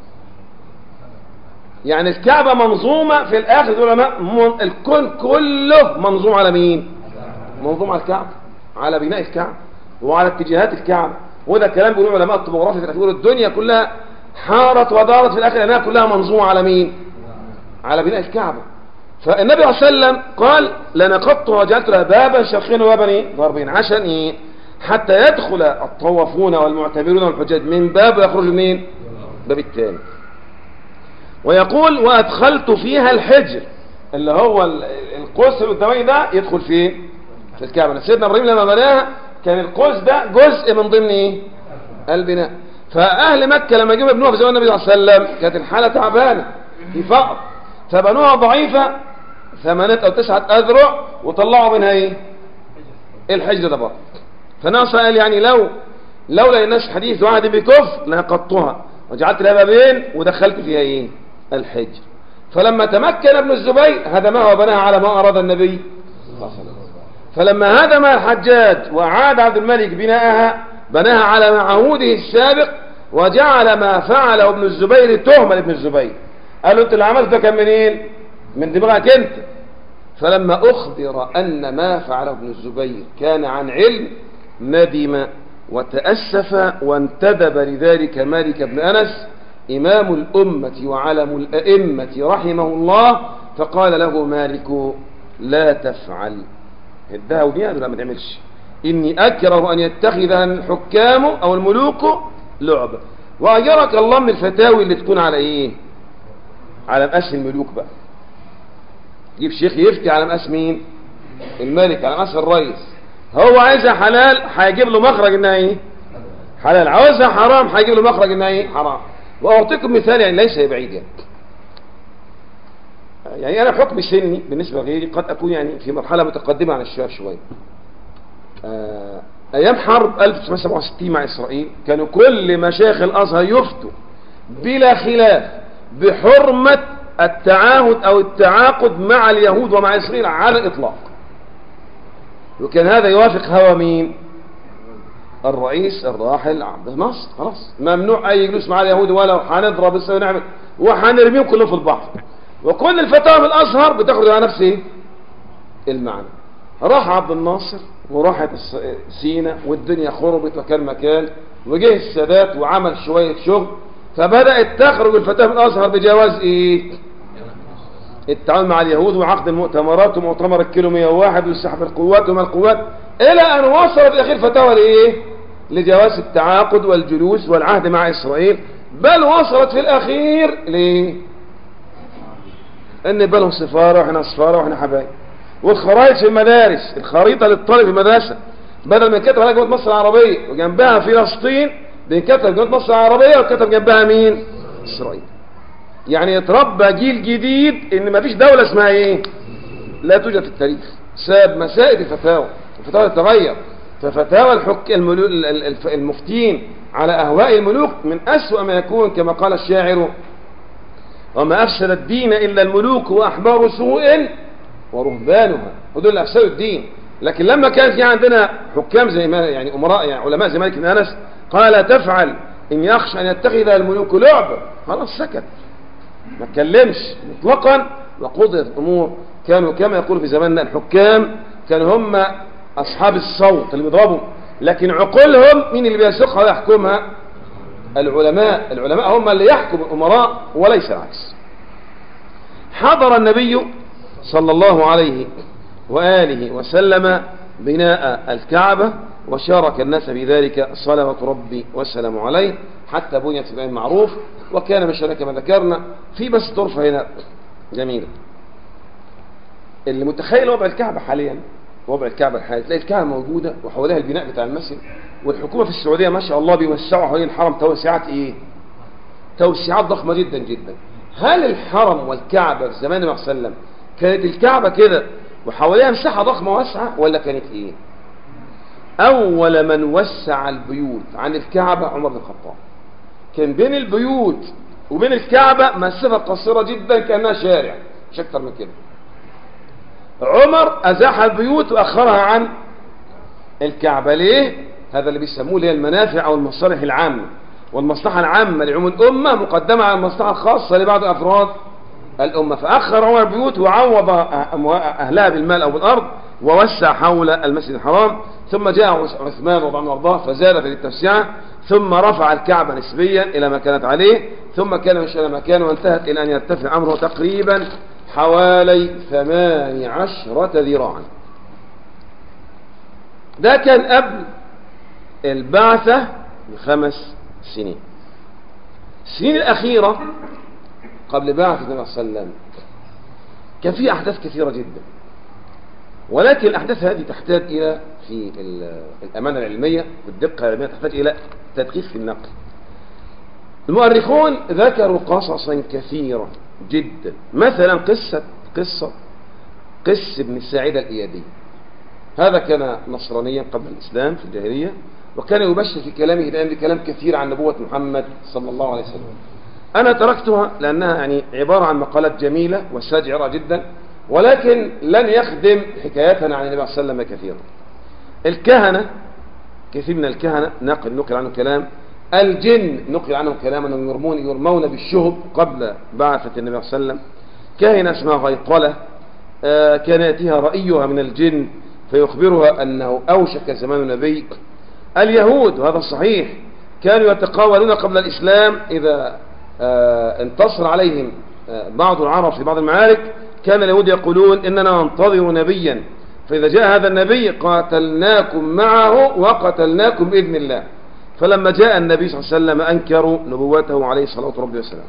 يعني الكعبة منظومة في الاخر العلماء الكون كله منظوم على مين؟ منظوم على الكعبة، على بناء الكعبة وعلى اتجاهات الكعبة. وده كلام بيقولوا علماء الطبوغرافيا في الاخر، الدنيا كلها حارت ودارت في الاخر لانها كلها منظومة على مين؟ على بناء الكعبة. فالنبي صلى الله عليه وسلم قال لنقضتها وجعلت لها بابا شرقيا وبابا ايه؟ غربيا. عشان ايه؟ حتى يدخل الطوافون والمعتمرون والحجاج من باب ويخرجوا منين؟ باب الثاني. ويقول وادخلت فيها الحجر اللي هو القوس القدامي ده يدخل فين؟ في الكعبة. سيدنا ابراهيم لما بناها كان القوس ده جزء من ضمن ايه؟ البناء. فاهل مكة لما جم يبنوها في زمان النبي صلى الله عليه وسلم كانت الحالة تعبانة في فقر، فبنوها ضعيفة 8 أو 9 أذرع وطلعوا منها ايه؟ الحجر ده برضه. فناصر قال يعني لولا الناس حديث وعد بكفر لنقضتها وجعلت لها بابين ودخلت فيها ايه؟ الحجر. فلما تمكن ابن الزبير هدمها وبناها على ما أراد النبي صلى الله عليه وسلم. فلما هدم الحجاج وعاد عبد الملك بناءها بناها على معهوده السابق، وجعل ما فعله ابن الزبير تهمة لابن الزبير. قال له انت اللي عملت ده كان منين؟ من دماغك انت. فلما اخبر ان ما فعله ابن الزبير كان عن علم ندم وتأسف وانتدب لذلك مالك بن أنس إمام الأمة وعلم الأئمة رحمه الله، فقال له مالك لا تفعل، هدها وديها لا ما تعملش، إني أكره أن يتخذها الحكام أو الملوك لعبة. وأجرك الله من الفتاوي اللي تكون على إيه؟ على مقاس الملوك بقى. جيب شيخ يفتي على مقاس مين؟ الملك، على مقاس الرئيس. هو عايزها حلال هيجيب له مخرج انها ايه؟ حلال. عاوزها حرام هيجيب له مخرج انها ايه؟ حرام. واعطيكم مثال يعني ليس بعيد يعني انا حكم سني بالنسبه لغيري قد اكون يعني في مرحله متقدمه عن الشباب شويه. ايام حرب 1967 مع اسرائيل كانوا كل مشايخ الازهر يفتوا بلا خلاف بحرمه التعاهد او التعاقد مع اليهود ومع اسرائيل على الاطلاق. وكان هذا يوافق هوى مين؟ الرئيس الراحل عبد الناصر. خلاص ممنوع اي جلوس مع اليهود، ولا هنضرب ونعمل وهنرميهم كلهم في البحر. وكل الفتاوى من الازهر بتاخد على نفس ايه؟ المعنى. راح عبد الناصر وراحت سينا والدنيا خربت وكان مكان، وجه السادات وعمل شويه شغل، فبدات تخرج الفتاوى من الازهر بجواز ايه؟ التعامل مع اليهود وعقد المؤتمرات ومؤتمر الكيلو 101 وسحب القوات وما القوات، الى ان وصلت الاخير فتاوى لايه؟ لجواز التعاقد والجلوس والعهد مع اسرائيل. بل وصلت في الاخير ليه؟ ان بالهم سفاره واحنا سفاره واحنا حبايب. والخرائط في المدارس، الخريطه للطالب في المدرسه بدل ما ينكتب عليها جمهوريه مصر العربيه وجنبها فلسطين بينكتب جمهوريه مصر العربيه وكتب جنبها مين؟ اسرائيل. يعني يتربى جيل جديد ان مفيش دولة اسمها ايه؟ لا توجد في التاريخ. ساب مسائل الفتاوى، الفتاوى تتغير. ففتاوى المفتين على اهواء الملوك من اسوأ ما يكون، كما قال الشاعر: وما افسد الدين الا الملوك واحبار سوء ورهبانها. ودول اللي افسدوا الدين. لكن لما كان في عندنا حكام زي ما يعني امراء يعني علماء زي مالك بن انس قال لا تفعل اني اخشى ان يتخذ الملوك لعبا، خلاص سكت ما اتكلمش مطلقا وقضيت الامور. كانوا كما يقول في زماننا الحكام كانوا هم اصحاب الصوت اللي بيضربوا، لكن عقولهم مين اللي بيسوقها ويحكمها؟ العلماء. العلماء هم اللي يحكم الامراء وليس العكس. حضر النبي صلى الله عليه واله وسلم بناء الكعبه وشارك الناس في ذلك صلوات ربي والسلام عليه حتى بنيت في معروف. وكان مشارك كما ذكرنا في بس طرفه هنا جميله. اللي متخيل وضع الكعبه حاليا، وضع الكعبه الحالي، تلاقي الكعبه موجوده وحواليها البناء بتاع المسجد، والحكومه في السعوديه ما شاء الله بيوسعوا حوالين الحرم توسعات ايه؟ توسعات ضخمه جدا جدا. هل الحرم والكعبه في زمان النبي صلى الله عليه وسلم كانت الكعبه كده وحواليها مساحه ضخمه واسعه، ولا كانت ايه؟ اول من وسع البيوت عن الكعبه عمر بن الخطاب. كان بين البيوت وبين الكعبة مسافة قصيرة جدا كأنها شارع، مش أكتر من كده. عمر أزاح البيوت وأخرها عن الكعبة. ليه؟ هذا اللي بيسموه اللي هي المنافع أو المصالح العامة، والمصلحة العامة لعموم الأمة مقدمة على المصلحة الخاصة لبعض أفراد الأمة. فأخر عمر البيوت وعوض أهلها بالمال أو بالأرض ووسع حول المسجد الحرام. ثم جاء عثمان رضي الله عنه وارضاه فزاد في التوسعة، ثم رفع الكعبة نسبيا إلى ما كانت عليه، ثم كان مش إلى مكان، وانتهت إلى أن يرتفع أمره تقريبا حوالي 18 ذراعا. ده كان قبل البعثة ب5 سنين. السنين الأخيرة قبل بعثة النبي صلى الله عليه وسلم كان في أحداث كثيرة جدا، ولكن الأحداث هذه تحتاج إلى في الأمانة العلمية والدقة العلمية تحتاج إلى تدقيق في النقل. المؤرخون ذكروا قصصا كثيرة جدا، مثلا قصة قس بن ساعدة الإيادي. هذا كان نصرانيا قبل الإسلام في الجاهلية، وكان يبشر في كلامه الآن بكلام كثير عن نبوة محمد صلى الله عليه وسلم. أنا تركتها لأنها يعني عبارة عن مقالات جميلة وساجعة جدا، ولكن لن يخدم حكاياتنا عن النبي صلى الله عليه وسلم كثيرا. الكهنة، كثير من الكهنة نقل عنه كلام الجن نقل عنهم كلاما أنهم يرمون بالشهب قبل بعثة النبي صلى الله عليه وسلم. كاهنة اسمها غيقلة كان يأتيها رأيها من الجن فيخبرها أنه أوشك زمان النبي. اليهود وهذا صحيح كانوا يتقاولون قبل الإسلام إذا انتصر عليهم بعض العرب في بعض المعارك كان اليهود يقولون إننا ننتظر نبيا فإذا جاء هذا النبي قاتلناكم معه وقتلناكم بإذن الله. فلما جاء النبي صلى الله عليه وسلم أنكروا نبوته عليه الصلاة والسلام.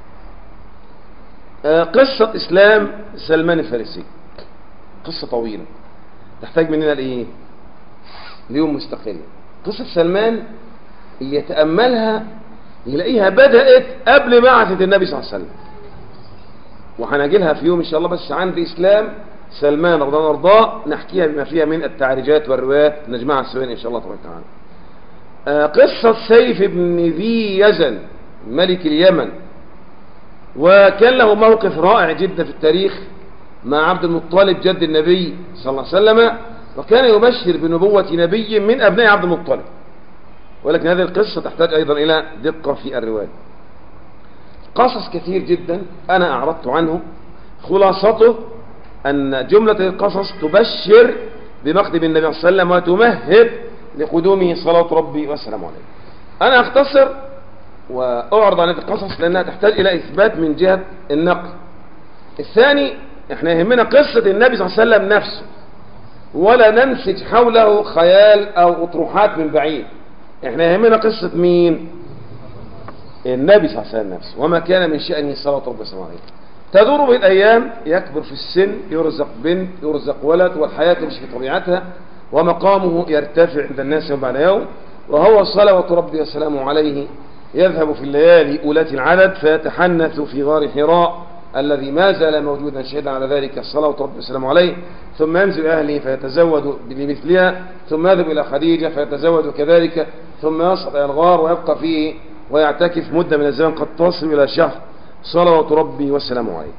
قصة إسلام سلمان الفارسي قصة طويلة تحتاج مننا لإيه؟ ليوم مستقل. قصة سلمان اللي يتأملها يلاقيها بدأت قبل بعثة النبي صلى الله عليه وسلم، وهنجيلها في يوم إن شاء الله. بس عند إسلام سلمان رضي الله عنه وارضاه نحكيها بما فيها من التعريجات والروايات نجمعها سويا إن شاء الله تبارك وتعالى. قصة سيف بن ذي يزن ملك اليمن، وكان له موقف رائع جدا في التاريخ مع عبد المطلب جد النبي صلى الله عليه وسلم، وكان يبشر بنبوة نبي من أبناء عبد المطلب. ولكن هذه القصة تحتاج أيضا إلى دقة في الرواية. قصص كثير جدا أنا أعرضت عنه، خلاصته أن جملة القصص تبشر بمقدم النبي صلى الله عليه وسلم وتمهد لقدومه صلاة ربي وسلامه عليه. أنا أختصر وأعرض عن هذه القصص لأنها تحتاج إلى إثبات من جهة النقل. الثاني احنا يهمنا قصة النبي صلى الله عليه وسلم نفسه، ولا ننسج حوله خيال أو أطروحات من بعيد. احنا يهمنا قصة مين؟ النبي صلى الله عليه وسلم نفسه وما كان من شأنه صلاة ربي وسلامه عليه. تدور به الأيام، يكبر في السن، يرزق بنت، يرزق ولد، والحياة تمشي في طبيعتها، ومقامه يرتفع عند الناس يوم بعد يوم، وهو صلوات ربي وسلامه عليه يذهب في الليالي أولات العدد فيتحنث في غار حراء الذي ما زال موجودا شهدا على ذلك صلوات ربي وسلامه عليه، ثم ينزل أهله فيتزود لمثلها، ثم يذهب إلى خديجة فيتزود كذلك، ثم يصعد إلى الغار ويبقى فيه ويعتكف مدة من الزمن قد تصل إلى شهر صلوات ربي وسلامه عليه.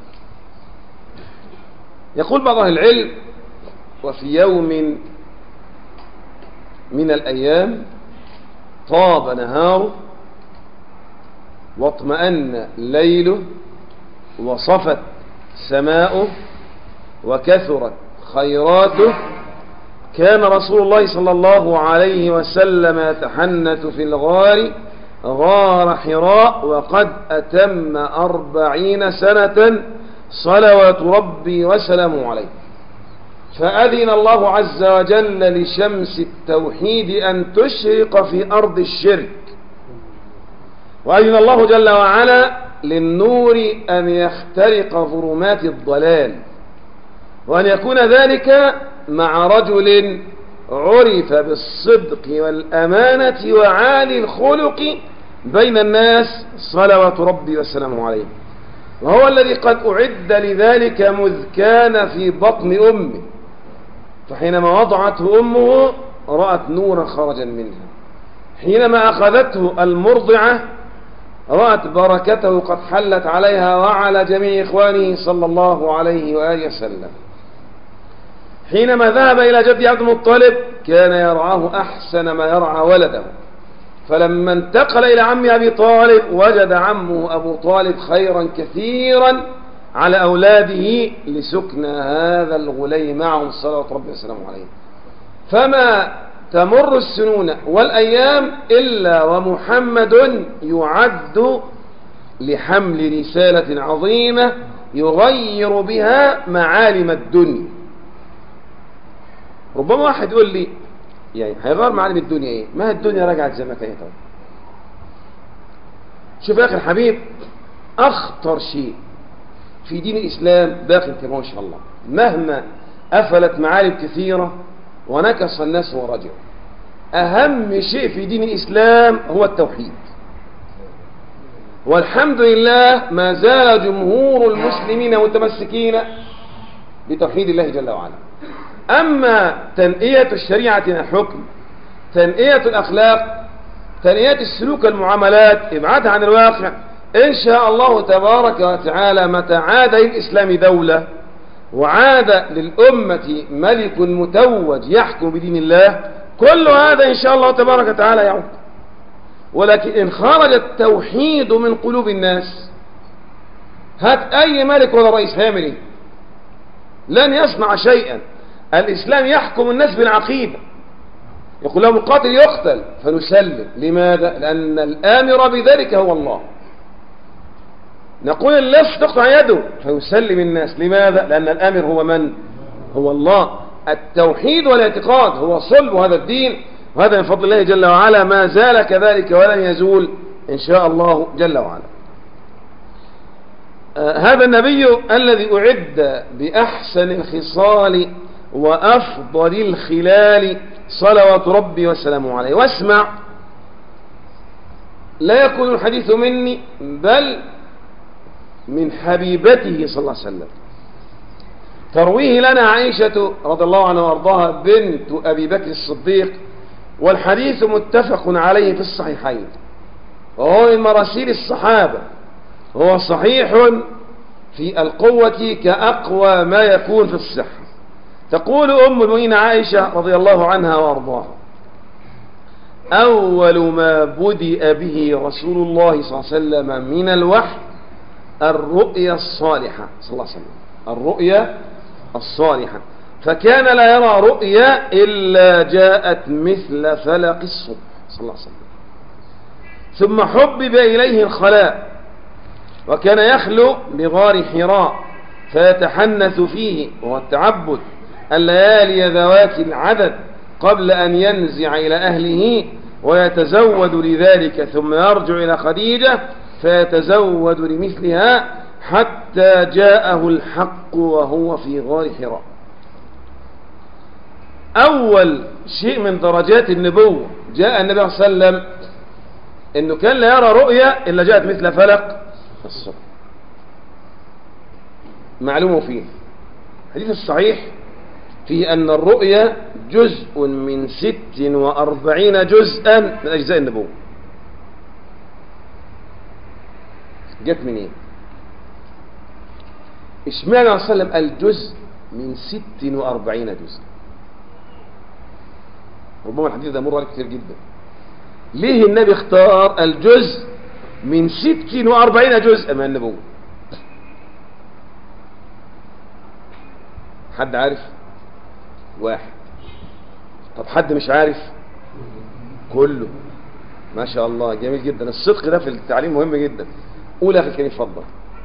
يقول بعض أهل العلم: وفي يوم من الأيام طاب نهاره واطمأن ليله وصفت سماؤه وكثرت خيراته، كان رسول الله صلى الله عليه وسلم يتحنث في الغار غار حراء وقد أتم 40 سنة صلوات ربي وسلامه عليه، فأذن الله عز وجل لشمس التوحيد أن تشرق في أرض الشرك، وأذن الله جل وعلا للنور أن يخترق ظلمات الضلال، وأن يكون ذلك مع رجل عرف بالصدق والأمانة وعالي الخلق بين الناس صلوات ربي وسلامه عليه، وهو الذي قد أعد لذلك مذ كان في بطن أمه، فحينما وضعته أمه رأت نورا خرجا منها، حينما أخذته المرضعة رأت بركته قد حلت عليها وعلى جميع إخوانه صلى الله عليه وآله وسلم، حينما ذهب إلى جد عبد المطلب كان يرعاه أحسن ما يرعى ولده، فلما انتقل إلى عم أبي طالب وجد عمه أبو طالب خيرا كثيرا على أولاده لسكن هذا الغلي معهم صلوات ربي وسلامه عليه. فما تمر السنون والأيام إلا ومحمد يعد لحمل رسالة عظيمة يغير بها معالم الدنيا. ربما واحد يقول لي يعني هيغير معالم الدنيا ايه؟ ما الدنيا رجعت زي ما كانت. شوف يا اخي الحبيب، اخطر شيء في دين الاسلام باقي كما هو ان شاء الله، مهما افلت معالم كثيره ونكص الناس ورجعوا، اهم شيء في دين الاسلام هو التوحيد، والحمد لله ما زال جمهور المسلمين متمسكين بتوحيد الله جل وعلا. أما تنقية الشريعة حكم، تنقية الأخلاق، تنقية السلوك المعاملات، ابعادها عن الواقع، إن شاء الله تبارك وتعالى متى عاد للإسلام دولة وعاد للأمة ملك متوج يحكم بدين الله، كل هذا إن شاء الله تبارك وتعالى يعود. ولكن إن خرج التوحيد من قلوب الناس، هات أي ملك ولا رئيس هيعمل إيه؟ لن يصنع شيئا. الإسلام يحكم الناس بالعقيدة، يقول لهم القاتل يقتل فنسلم. لماذا؟ لأن الآمر بذلك هو الله. نقول اللص تقطع يده فيسلم الناس. لماذا؟ لأن الآمر هو من؟ هو الله. التوحيد والاعتقاد هو صلب هذا الدين، وهذا من فضل الله جل وعلا، ما زال كذلك ولن يزول إن شاء الله جل وعلا. هذا النبي الذي أعد بأحسن الخصال وأفضل الخلال صلوات ربي وسلامه عليه. واسمع، لا يكون الحديث مني بل من حبيبته صلى الله عليه وسلم، ترويه لنا عائشة رضي الله عنها وارضاها بنت أبي بكر الصديق، والحديث متفق عليه في الصحيحين، وهو من مراسيل الصحابة، هو صحيح في القوة كأقوى ما يكون في الصحة. تقول أم المؤمنين عائشة رضي الله عنها وارضاها: أول ما بدأ به رسول الله صلى الله عليه وسلم من الوحي الرؤيا الصالحة صلى الله عليه وسلم، الرؤيا الصالحة، فكان لا يرى رؤيا إلا جاءت مثل فلق الصبح صلى الله عليه وسلم. ثم حبب إليه الخلاء، وكان يخلو بغار حراء فيتحنث فيه، وهو التعبد، الليالي ذوات العدد قبل أن ينزع إلى أهله ويتزود لذلك، ثم يرجع إلى خديجة فيتزود لمثلها حتى جاءه الحق وهو في غار حراء. أول شيء من درجات النبوة جاء النبي صلى الله عليه وسلم إنه كان لا يرى رؤيا إلا جاءت مثل فلق الصبح. معلومة فيه الحديث الصحيح فيه أن الرؤيا جزء من 46 جزءا من أجزاء النبوة. جت منين؟ اشمعنى عليه وسلم الجزء من 46 جزء؟ ربما الحديث ده مر عليه كتير جدا. ليه النبي اختار الجزء من 46 جزء من النبوة؟ حد عارف؟ واحد. طب حد مش عارف؟ كله. ما شاء الله، جميل جدا. الصدق ده في التعليم مهم جدا. قول يا اخي الكريم، اتفضل.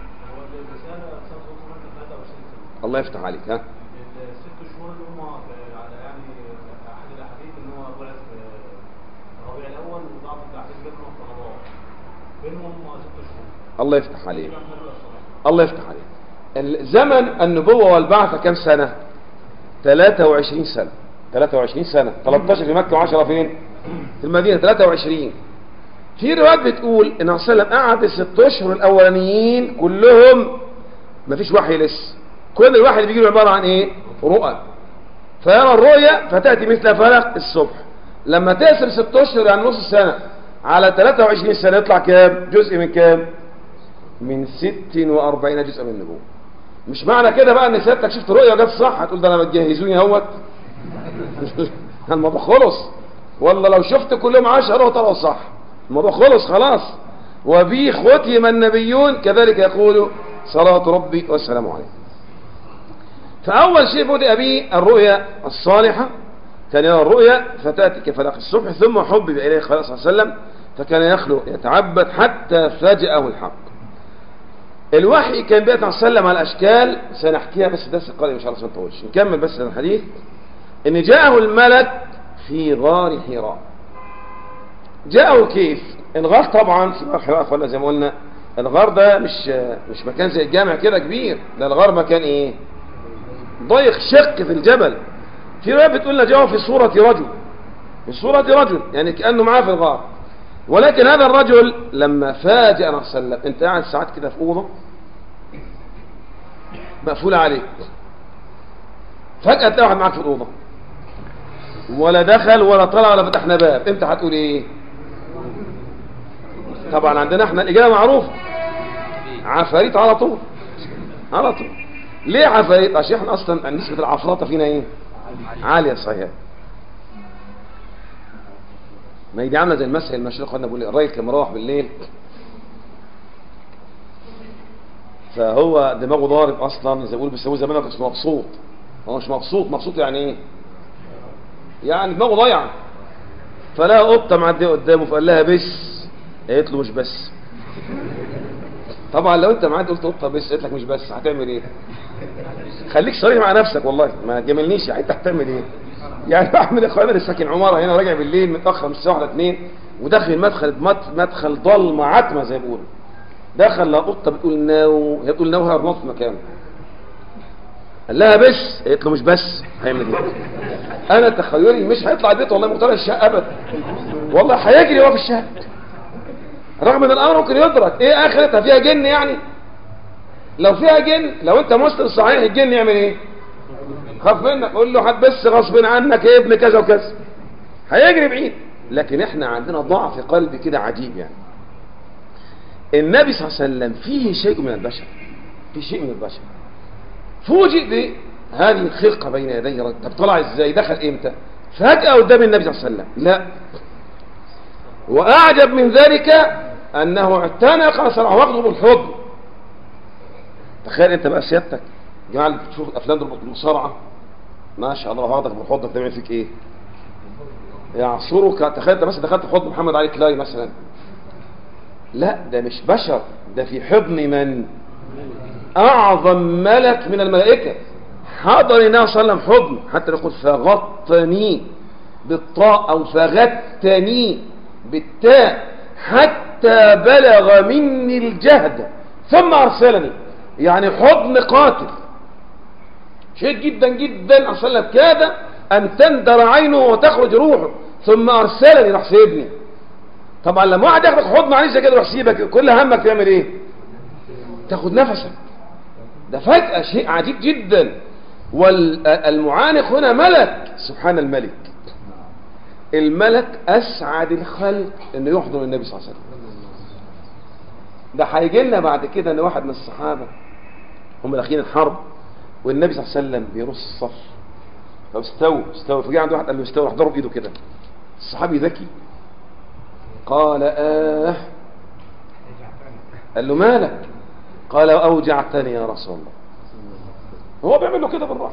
الله يفتح عليك. ها، الست شهور اللي هم على يعني احد الاحاديث ان هو بعث في ربيع الاول، وضعف الاحاديث بينهم في رمضان، بينهم 6 شهور. الله يفتح عليك. الله يفتح عليك. زمن النبوة والبعثة كم سنة؟ 23 سنة. 23 سنة، 13 في مكة و10 فين؟ في المدينة. 23. في روايات بتقول ان النبي صلى الله عليه وسلم قعد ال6 اشهر الاولانيين كلهم مفيش وحي لسه. كل الوحي اللي بيجي له عبارة عن ايه؟ رؤى. فيرى الرؤيا فتأتي مثل فلق الصبح. لما تقسم 6 اشهر يعني نص سنة على 23 سنة يطلع كام؟ جزء من كام؟ من 46 جزء من النبوة. مش معنى كده بقى ان سيادتك شفت رؤيا وجت صح هتقول ده انا بتجهزوني اهوت. الموضوع خلص. والله لو شفت كلهم 10 وطلعوا صح الموضوع خلص خلاص. وبي ختم النبيون، كذلك يقول صلاة ربي والسلام عليه. فأول شيء بدأ به الرؤيا الصالحة، كان يرى الرؤيا فتأتي كفلق الصبح. ثم حبب إليه صلى الله عليه وسلم فكان يخلو يتعبد حتى فاجأه الحق. الوحي كان بيأتي عليه وسلم على الأشكال، سنحكيها بس درس القادم إن شاء الله، سنطولش نكمل بس الحديث. إن جاءه الملك في غار حراء. جاءه كيف؟ الغار طبعا في غار حراء أخوانا زي ما قلنا، الغار ده مش مكان زي الجامع كده كبير، ده الغار مكان إيه؟ ضيق، شق في الجبل. في رواية بتقول لنا جاءه في صورة رجل، في صورة رجل يعني كأنه معاه في الغار. ولكن هذا الرجل لما فاجأ النبي صلى الله عليه وسلم، انت قاعد ساعات كده في أوضة مقفولة عليك، فجأة تلاقي واحد معاك في الأوضة، ولا دخل ولا طلع ولا فتحنا باب، انت هتقول ايه؟ طبعا عندنا احنا الإجابة معروفة، عفاريت على طول على طول. ليه عفاريت؟ عشان احنا اصلا نسبة العفراطة فينا ايه؟ عالية صحيح. ما هي دي عامله زي المسح المشهور خدنا بيقول الراجل كان مروح بالليل فهو دماغه ضارب اصلا زي ما بيقولوا بيسووه زمان، مش مبسوط. هو مش مبسوط يعني ايه؟ يعني دماغه ضايعه. فلقى قطه معديه قدامه فقال لها بس، قالت له مش بس. طبعا لو انت معدي قلت قطه بس قالت لك مش بس هتعمل ايه؟ خليك صريح مع نفسك والله، ما تجاملنيش. يعني انت هتعمل ايه؟ يعني احمد اخواننا اللي ساكن عماره هنا راجع بالليل متاخر من الساعه 1 2 وداخل مدخل ضلمه عتمه زي ما بيقولوا، دخل لقى قطه بتقول ناو، هي بتقول ناو هرنط في مكانه. قال لها بس، قالت له مش بس. هيعمل ايه؟ انا تخيلي مش هيطلع البيت والله مقتنع الشقه ابدا، والله هيجري هو في الشقه رغم ان الامر ممكن يدرك. ايه اخرتها؟ فيها جن يعني؟ لو فيها جن، لو انت مسلم صحيح الجن يعمل ايه؟ خاف منك، قول له هتبس غصب عنك يا ابن كذا وكذا، هيجري بعيد. لكن احنا عندنا ضعف قلبي كده عجيب. يعني النبي صلى الله عليه وسلم فيه شيء من البشر، في شيء من البشر، فوجئ بهذه الخلقه بين يدي رجل. طب طلع ازاي؟ دخل امتى؟ فجاه قدام النبي صلى الله عليه وسلم؟ لا، واعجب من ذلك انه اعتنق صراحه واخده بالحضن. تخيل انت بقى سيادتك جماعه اللي بتشوف الافلام المصارعه ما شاء الله واخدك بالحضن، تعمل فيك ايه؟ يعصرك. تخيل انت مثلا دخلت في حضن محمد علي كلاي مثلا، لا ده مش بشر، ده في حضن من؟ اعظم ملك من الملائكه. حضر النبي صلى الله عليه وسلم حضن، حتى نقول فغطني بالطاء او فغتني بالتاء حتى بلغ مني الجهد ثم ارسلني. يعني حضن قاتل شديد جدا جدا. عليه وسلم كاد ان تندر عينه وتخرج روحه ثم ارسلني، راح سيبني. طبعا لما واحد ياخدك حضن عليه زي كده يروح سيبك، كل همك تعمل ايه؟ تاخد نفسك. ده فجأة شيء عجيب جدا. والمعانق هنا ملك. سبحان الملك، الملك اسعد الخلق انه يحضن النبي صلى الله عليه وسلم. ده هيجي لنا بعد كده ان واحد من الصحابه هم داخلين الحرب والنبي صلى الله عليه وسلم بيرص الصف، فاستوى فجاء عند واحد قال له استوى، راح ضرب ايده كده. الصحابي ذكي قال قال له مالك؟ قال اوجعتني يا رسول الله. هو بيعمل له كده بالراحه،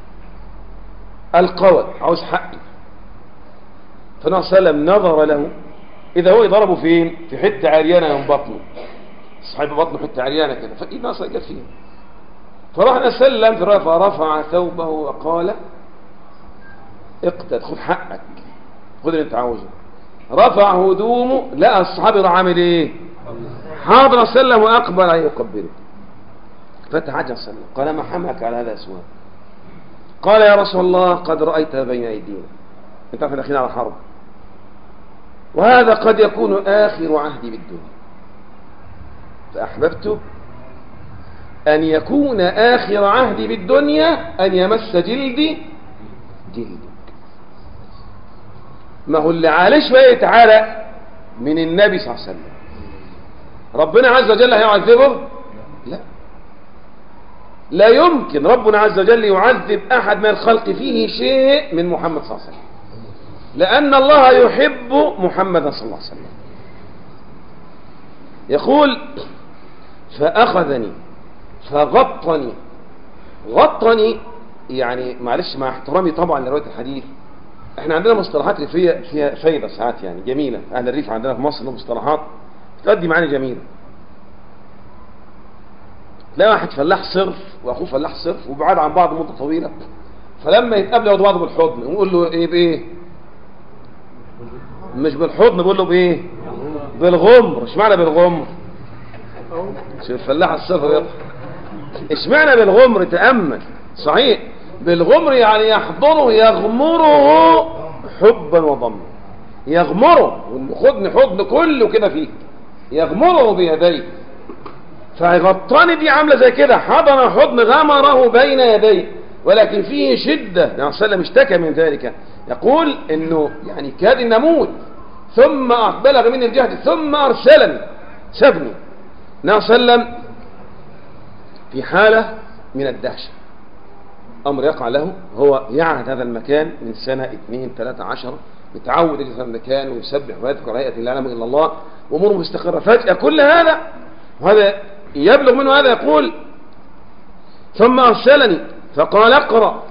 القول عاوز حقي. فالنبي صلى الله عليه وسلم نظر له، اذا هو يضربه فين؟ في حته عريانه من بطنه، صاحب بطنه حته عريانه كده، فايد ناصر جت فيه. فراح سلم فرفع ثوبه وقال اقتد، خذ حقك، خذ اللي انت عاوزه. رفع هدومه، لقى الصحابي راح عامل ايه؟ حاضر سلم واقبل عليه يقبله. فتعجب سلم قال ما حملك على هذا الاسواد؟ قال يا رسول الله قد رايت بين ايدينا، انت عارف داخلين على حرب، وهذا قد يكون آخر عهدي بالدنيا، فأحببت أن يكون آخر عهدي بالدنيا أن يمس جلدي جلدك. ما هو اللي عليه شوية عرق من النبي صلى الله عليه وسلم ربنا عز وجل هيعذبه؟ لا، لا يمكن ربنا عز وجل يعذب أحد من الخلق فيه شيء من محمد صلى الله عليه وسلم، لأن الله يحب محمدا صلى الله عليه وسلم. يقول فأخذني فغطني. غطني يعني معلش مع احترامي طبعا لرواية الحديث، احنا عندنا مصطلحات ريفية فيها فايدة ساعات يعني جميلة. أهل الريف عندنا في مصر مصطلحات تؤدي معاني جميلة. تلاقي واحد فلاح صرف وأخوه فلاح صرف وبعاد عن بعض مدة طويلة، فلما يتقابلوا ياخدوا بعض بالحضن ويقول له ايه بايه؟ مش بالحضن، بيقول له بايه؟ بالغمر. اشمعنى بالغمر؟ شوف الفلاح الصرف يضحك. اشمعنى بالغمر؟ تأمل. صحيح بالغمر يعني يحضنه يغمره حبا وضما، يغمره خدني حضن كله كده فيه، يغمره بيديه. فغطاني دي عامله زي كده، حضن حضن غمره بين يديه، ولكن فيه شده. يعني صلى الله عليه وسلم اشتكى من ذلك، يقول انه يعني كاد ان اموت ثم بلغ مني الجهد ثم ارسلني، سابني. النبي صلى الله عليه وسلم في حاله من الدهشه، امر يقع له، هو يعهد هذا المكان من سنه 2 13 10 متعود يجلس في المكان ويسبح ويذكر هيئة لا يعلم إلا الله وأموره مستقرة، فجأة كل هذا وهذا يبلغ منه هذا يقول ثم أرسلني فقال اقرأ.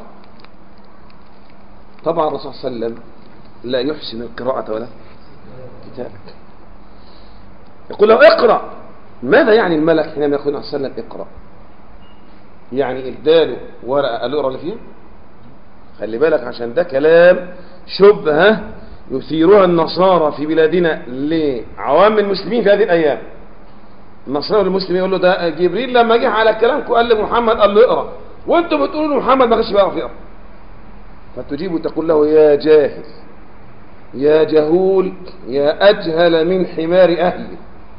طبعا الرسول صلى الله عليه وسلم لا يحسن القراءة ولا كتابة، يقول له اقرأ. ماذا يعني الملك حينما يقول عليه وسلم اقرأ؟ يعني اداله ورقة قال له اقرأ اللي فيها؟ خلي بالك عشان ده كلام شبهة يثيرها النصارى في بلادنا لعوام المسلمين في هذه الأيام. النصارى والمسلمين يقول له ده جبريل لما جه على كلامكم قال لمحمد قال له اقرأ، وانتم بتقولوا محمد ما كانش بيعرف يقرأ. فتجيب وتقول له يا جاهل يا جهول يا أجهل من حمار أهلي.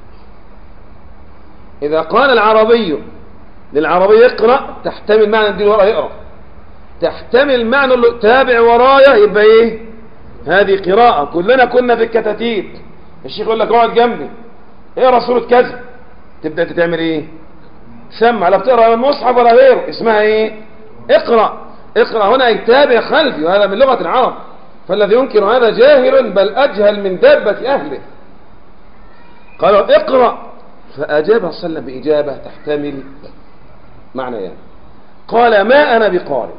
إذا قال العربي للعربي اقرأ تحتمل معنى دي وراه يقرأ، تحتمل معنى اللي تابع ورايا يبقى ايه؟ هذه قراءة. كلنا كنا في الكتاتيب الشيخ يقول لك اقعد جنبي اقرأ سورة كذا، تبدأ تعمل ايه؟ سمع، لا بتقرأ المصحف ولا غيره، اسمها ايه؟ اقرأ. اقرأ هنا يتابع خلفي، وهذا من لغة العرب، فالذي ينكر هذا جاهل بل أجهل من دابة أهله. قالوا اقرأ، فأجاب صلى الله عليه وسلم بإجابة تحتمل معنيان. قال ما أنا بقارئ.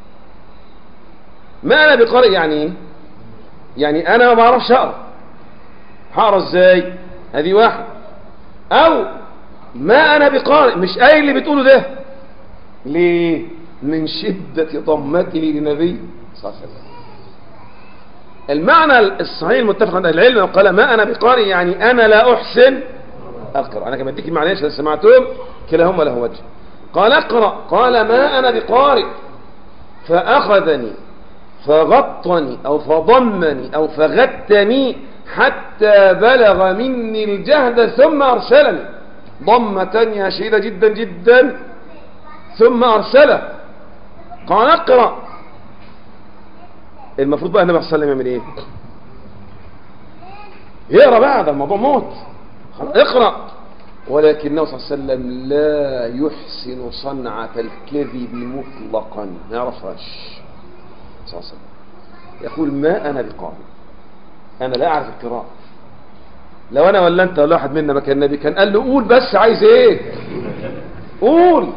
ما أنا بقارئ يعني ايه؟ يعني أنا ما بعرفش أقرأ، هقرأ ازاي؟ هذه واحد. أو ما أنا بقارئ مش أي اللي بتقوله ده. ليه؟ من شدة ضمته لنبي صلى الله عليه وسلم. المعنى الصحيح المتفق عند العلم قال ما أنا بقارئ يعني أنا لا أحسن أقرأ. أنا كما أديك المعنيين عشان سمعتهم كلاهما له وجه. قال اقرأ، قال ما أنا بقارئ، فأخذني فغطني أو فضمني أو فغتني حتى بلغ مني الجهد ثم أرسلني. ضمة شديدة جدا جدا ثم أرسله. قال اقرأ. المفروض بقى النبي صلى الله عليه وسلم يعمل ايه؟ يقرأ بقى، ده الموضوع موت، اقرأ. ولكنه صلى الله عليه وسلم لا يحسن صنعة الكذب مطلقا، ما يعرفهاش صلى الله عليه وسلم. يقول ما أنا بقارئ، أنا لا أعرف القراءة. لو أنا ولا أنت ولا واحد منا مكان النبي كان قال له قول بس عايز إيه؟ قول.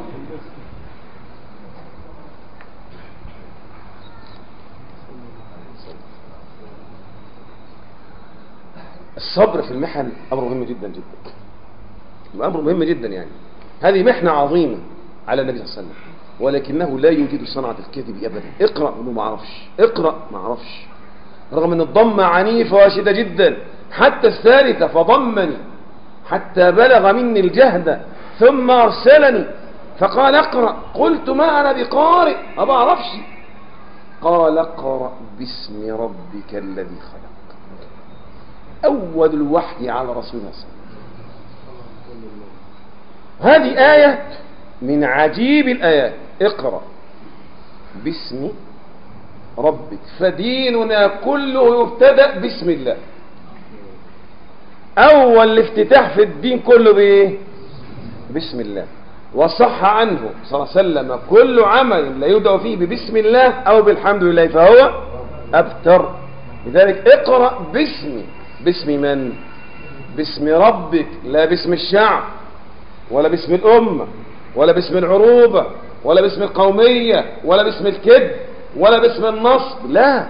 الصبر في المحن أمر مهم جدا جدا، أمر مهم جدا. يعني هذه محنة عظيمة على النبي صلى الله عليه وسلم، ولكنه لا يجيد صنعة الكذب أبدا. اقرأ وما ما عرفش، اقرأ ما عرفش، رغم أن الضمة عنيفة وشدة جدا. حتى الثالثة فضمني حتى بلغ مني الجهد ثم أرسلني فقال اقرأ. قلت ما أنا بقارئ، ما أعرفش. قال اقرأ باسم ربك الذي خلق. أول الوحي على رسول الله صلى الله عليه وسلم. هذه آية من عجيب الآيات. اقرأ باسم ربك، فديننا كله يبتدأ باسم الله. أول الافتتاح في الدين كله بإيه؟ باسم الله. وصح عنه صلى الله عليه وسلم كل عمل لا يدعو فيه ببسم الله أو بالحمد لله فهو أبتر. لذلك اقرأ باسم. باسم من؟ باسم ربك، لا باسم الشعب ولا باسم الأمة ولا باسم العروبة ولا باسم القومية ولا باسم الكذب ولا باسم النصب، لا،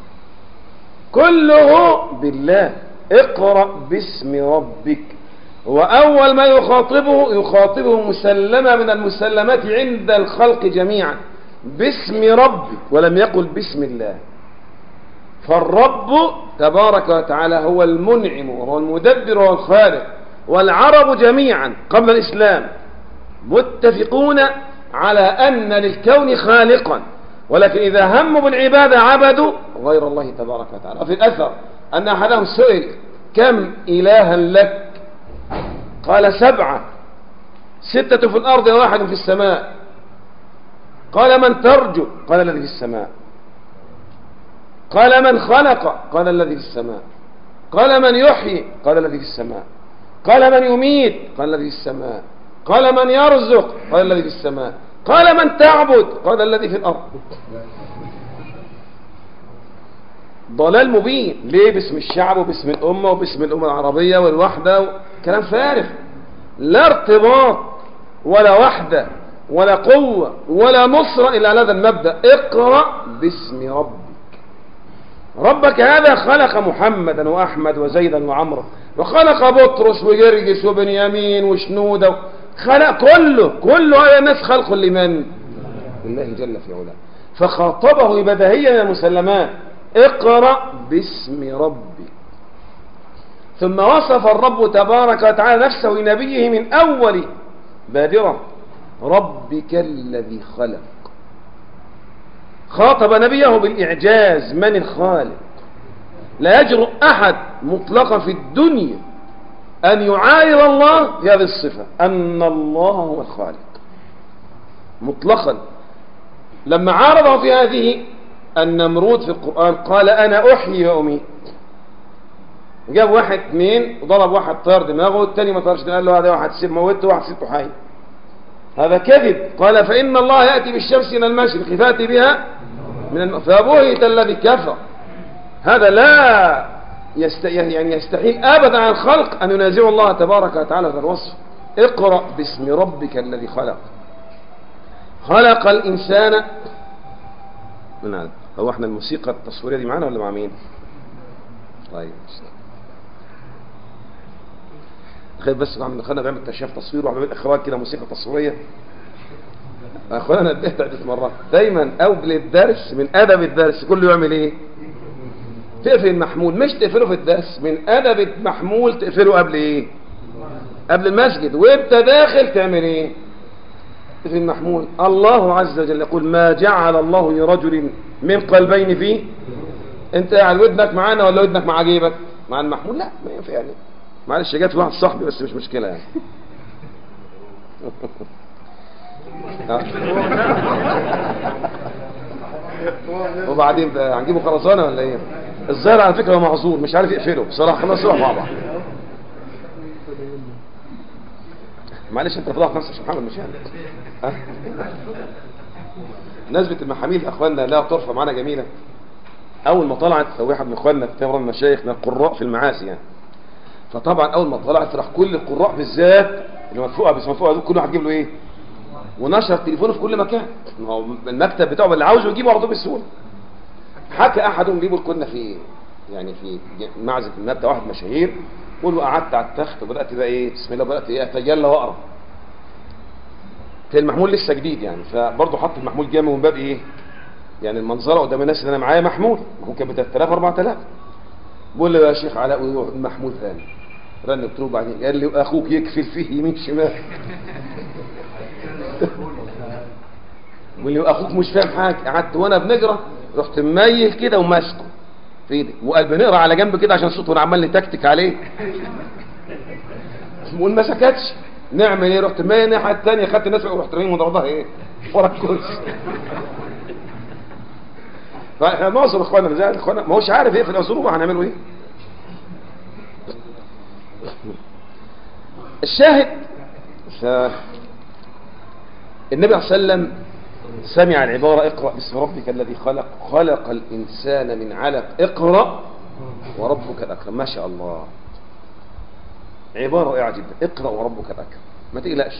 كله بالله. اقرأ باسم ربك. وأول ما يخاطبه مسلمة من المسلمات عند الخلق جميعا، باسم ربك، ولم يقل باسم الله. فالرب تبارك وتعالى هو المنعم وهو المدبر وهو الخالق. والعرب جميعا قبل الإسلام متفقون على أن للكون خالقا، ولكن إذا هموا بالعبادة عبدوا غير الله تبارك وتعالى. وفي الأثر أن أحدهم سئل كم إلها لك؟ قال 7، 6 في الأرض و1 في السماء. قال من ترجو؟ قال الذي في السماء. قال من خلق؟ قال الذي في السماء. قال من يحيي؟ قال الذي في السماء. قال من يميت؟ قال الذي في السماء. قال من يرزق؟ قال الذي في السماء. قال من تعبد؟ قال الذي في الأرض. ضلال مبين. ليه؟ باسم الشعب وباسم الأمة وباسم الأمة العربية والوحدة، كلام فارغ، لا ارتباط ولا وحدة ولا قوة ولا نصرة إلا على هذا المبدأ. اقرأ باسم ربك. ربك هذا خلق محمدا وأحمد وزيدا وعمرا، وخلق بطرس وجرجس وبنيامين وشنودة، خلق كله هذا الناس خلق لمن؟ لله جل في علاه. فخاطبه بدهيا من المسلمات: اقرأ باسم ربك. ثم وصف الرب تبارك وتعالى نفسه لنبيه من أول بادرة: ربك الذي خلق. خاطب نبيه بالإعجاز: من الخالق؟ لا يجرؤ أحد مطلقا في الدنيا أن يعاير الله في هذه الصفة، أن الله هو الخالق مطلقا. لما عارضه في هذه النمرود في القرآن قال: أنا أحيي وأميت. جاب واحد اثنين وضرب واحد طير دماغه، والتاني ما طيرش دماغه، قال له هذا واحد سيب موته وواحد سيبته حي. هذا كذب. قال: فإن الله يأتي بالشمس من المشرق فأتي بها من فبهت الذي كفر. هذا لا يستحيل أبدا عن الخلق أن ينازعوا الله تبارك وتعالى هذا الوصف. اقرأ باسم ربك الذي خلق. خلق الإنسان من هذا. هو احنا الموسيقى التصويرية دي معانا ولا مع مين؟ طيب خير، بس خلينا نعمل تشاف تصوير وعمل اخراج كده موسيقى تصويريه. اخوانا انا اديت عده مرات دايما قبل الدرس من ادب الدرس كله يعمل ايه؟ تقفل المحمول، مش تقفله في الدرس، من ادب المحمول تقفله قبل ايه؟ قبل المسجد. وانت داخل تعمل ايه؟ تقفل المحمول. الله عز وجل يقول: ما جعل الله لرجل من قلبين فيه. انت على ودنك معانا ولا ودنك مع جيبك؟ مع المحمول؟ لا ما ينفع يعني. معلش جات واحد صاحبي بس مش مشكله يعني. وبعدين بقى هنجيبه خرسانه ولا ايه؟ الظاهر على فكره هو معذور مش عارف يقفله بصراحه. خلاص نروح مع بعض. معلش انت فضحت نفسك يا محمد مش يعني. نسبه المحاميل اخواننا لا ترفع معانا جميله. اول ما طلعت هو واحد من اخواننا في من مشايخنا القراء في المعازي يعني، فطبعا اول ما طلعت راح كل القراء بالذات اللي مدفوعه بس مدفوعه دول كل واحد يجيب له ايه؟ ونشر تليفونه في كل مكان. هو المكتب بتاعه اللي عاوزه يجيبه على طول بسهوله. حكى احدهم بيقول كنا في يعني في معزه المبدا واحد مشاهير، قول قعدت على التخت وبدات بقى ايه بسم الله بدات ايه اتجلى واقرا. كان المحمول لسه جديد يعني، فبرضه حط المحمول جامد من باب ايه؟ يعني المنظره قدام الناس اللي انا معايا محمول كان ب 3000 4000. بقول له يا شيخ علاء المحمول ثاني رن قلت له بعدين قال لي اخوك يكفل فيه يمين شمال. بقول له اخوك مش فاهم حاجه. قعدت وانا بنقرا رحت مميل كده وماسكه في ايدي وقال بنقرا على جنب كده عشان صوته عمال نتكتك عليه. بقول ما سكتش نعمل ايه؟ رحت مايل الناحيه الثانيه خدت الناس ورحت رميهم وضربها ايه ورا الكرسي. فاحنا نعذر اخواننا زي اخواننا ما هوش عارف ايه في الظروف هنعمله ايه. الشاهد النبي صلى الله عليه وسلم سمع العبارة اقرأ باسم ربك الذي خلق خلق الإنسان من علق اقرأ وربك الأكرم. ما شاء الله عبارة رائعة جدا. اقرأ وربك الأكرم. ما تقلقش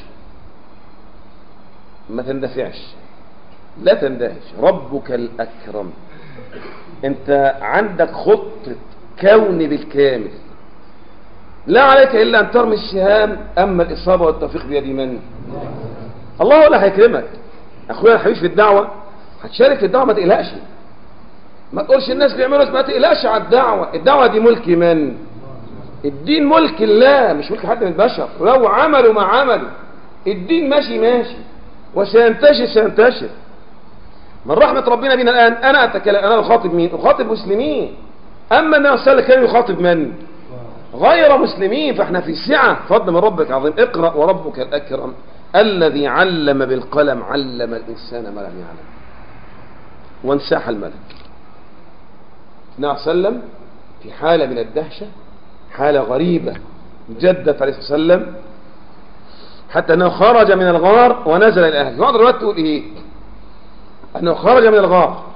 ما تندفعش لا تندهش. ربك الأكرم. انت عندك خطة كون بالكامل لا عليك إلا أن ترمي السهام، أما الإصابة والتوفيق بيد من؟ الله ولا هيكرمك. أخويا الحبيب في الدعوة هتشارك في الدعوة ما تقلقش. ما تقولش الناس بيعملوا ما تقلقش على الدعوة. الدعوة دي ملك من؟ الدين ملك الله مش ملك حد من البشر. لو عملوا ما عملوا الدين ماشي وسينتشر سينتشر. من رحمة ربنا بنا الآن أنا أتكلم أنا أخاطب مين؟ أخاطب مسلمين. أما النبي صلى الله عليه وسلم كان يخاطب من؟ غير مسلمين. فاحنا في سعة فضل من ربك عظيم. اقرأ وربك الأكرم الذي علم بالقلم علم الإنسان ما لم يعلم. وانساح الملك. النبي صلى الله عليه وسلم في حالة من الدهشة حالة غريبة جدت عليه الصلاة والسلام حتى أنه خرج من الغار ونزل إلى أهله. بعض الروايات تقول إيه؟ أنه خرج من الغار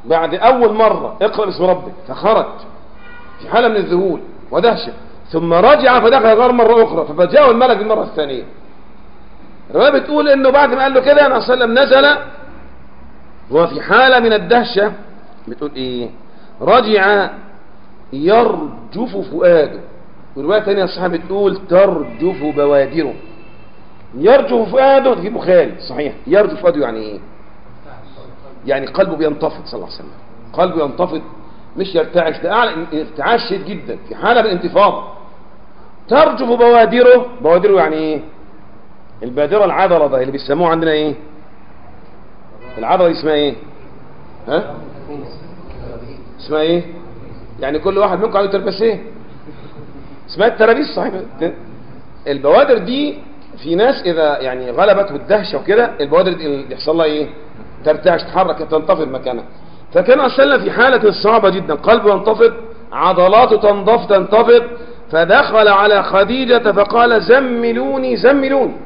بعد أول مرة اقرأ باسم ربك فخرج في حالة من الذهول ودهشة، ثم رجع فدخل غار مرة أخرى ففجاءه الملك المرة الثانية. الرواية بتقول إنه بعد ما قال له كده النبي صلى الله عليه وسلم نزل وهو في حالة من الدهشة، بتقول إيه؟ رجع يرجف فؤاده. والرواية الثانية الصحيحة بتقول ترجف بوادره. يرجف فؤاده في بخاري صحيح. يرجف فؤاده يعني إيه؟ يعني قلبه بينتفض صلى الله عليه وسلم، قلبه ينتفض مش يرتعش، ده أعلى ارتعاش شديد جدا في حالة من الانتفاض. ترجف بوادره. بوادره يعني إيه؟ البادرة العضلة ده اللي بيسموه عندنا إيه؟ العضلة دي اسمها إيه؟ ها؟ اسمها إيه؟ يعني كل واحد منكم عنده تربسيه اسمها الترابيس صحيح. البوادر دي في ناس إذا يعني غلبته الدهشة وكده البوادر دي اللي يحصل لها إيه؟ ترتعش، تتحرك، تنتفض مكانها. فكان أصلا في حالة صعبة جدا، قلبه ينتفض، عضلاته تنتفض، فدخل على خديجة فقال زملوني زملوني.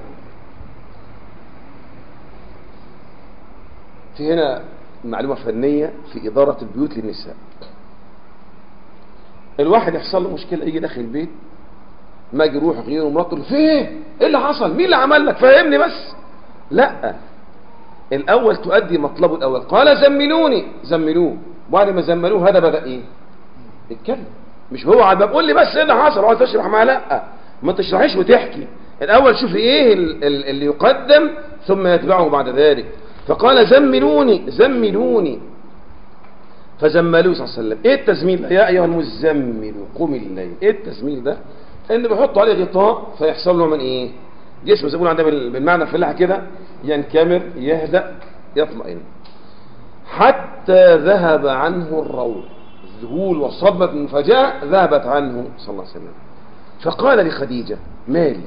في هنا معلومة فنية في إدارة البيوت للنساء. الواحد يحصل له مشكلة يجي داخل البيت ما يجي يروح غيره ومراته في ايه اللي حصل؟ مين اللي عمل لك؟ فهمني بس. لا، الأول تؤدي مطلبه الأول. قال زملوني زملوه، وبعد ما زملوه هذا بدأ إيه؟ يتكلم. مش هو على الباب قول لي بس إيه اللي حصل وعايز تشرح معاه. لا، ما تشرحيش وتحكي. الأول شوف إيه اللي يقدم ثم يتبعه بعد ذلك. فقال زملوني زملوني فزملوه صلى الله عليه وسلم. إيه التزميل ده؟ يا أيها المزمل قم الليل. إيه التزميل ده؟ إن بيحطوا عليه غطاء فيحصل له من إيه؟ جسمه زي ما عندنا بالمعنى الفلاحة كده ينكمر يهدأ يطمئن حتى ذهب عنه الروع. الذهول والصدمة المفاجأة ذهبت عنه صلى الله عليه وسلم. فقال لخديجة مالي.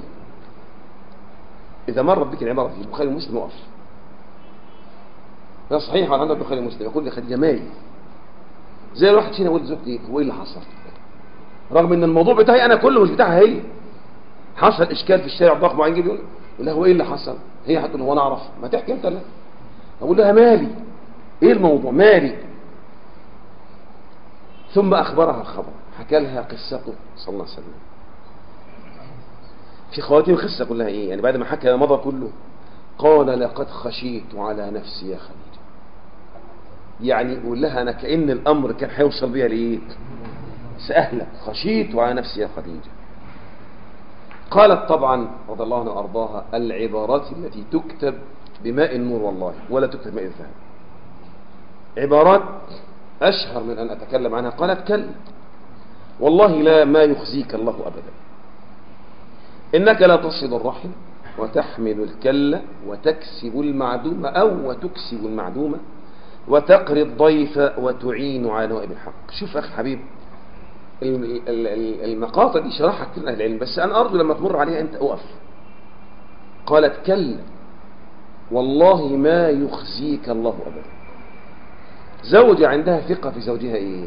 إذا مرت بك العبارة في البخاري ومسلم وقف. ده صحيح على عند البخاري ومسلم. يقول لخديجة مالي. زي الواحد فينا يقول لزوجتي هو ايه اللي حصل؟ رغم ان الموضوع بتاعي انا كله مش بتاعها هي. حصل اشكال في الشارع ضخم وعين يقول لها هو ايه اللي حصل؟ هي هتقول هو انا اعرف؟ ما تحكي انت. لا، اقول لها مالي، ايه الموضوع؟ مالي. ثم اخبرها الخبر، حكى لها قصته صلى الله عليه وسلم. في خواتيم القصه كلها ايه؟ يعني بعد ما حكى مضى كله قال لقد خشيت على نفسي يا خديجه. يعني يقول لها انا كأن الامر كان هيوصل بيها لايه؟ سأهلك. خشيت على نفسي يا خديجه. قالت طبعا رضي الله عنها وارضاها العبارات التي تكتب بماء النور والله ولا تكتب ماء الذهب. عبارات اشهر من ان اتكلم عنها. قالت كلا والله لا ما يخزيك الله ابدا، انك لا تصل الرحم وتحمل الكلة وتكسب المعدومة او وتكسب المعدومة وتقري الضيف وتعين على نوائب الحق. شوف اخي حبيب المقاطع دي شرحها كتير اهل العلم، بس انا ارجو لما تمر عليها انت اقف. قالت كلا والله ما يخزيك الله ابدا. زوجة عندها ثقة في زوجها ايه؟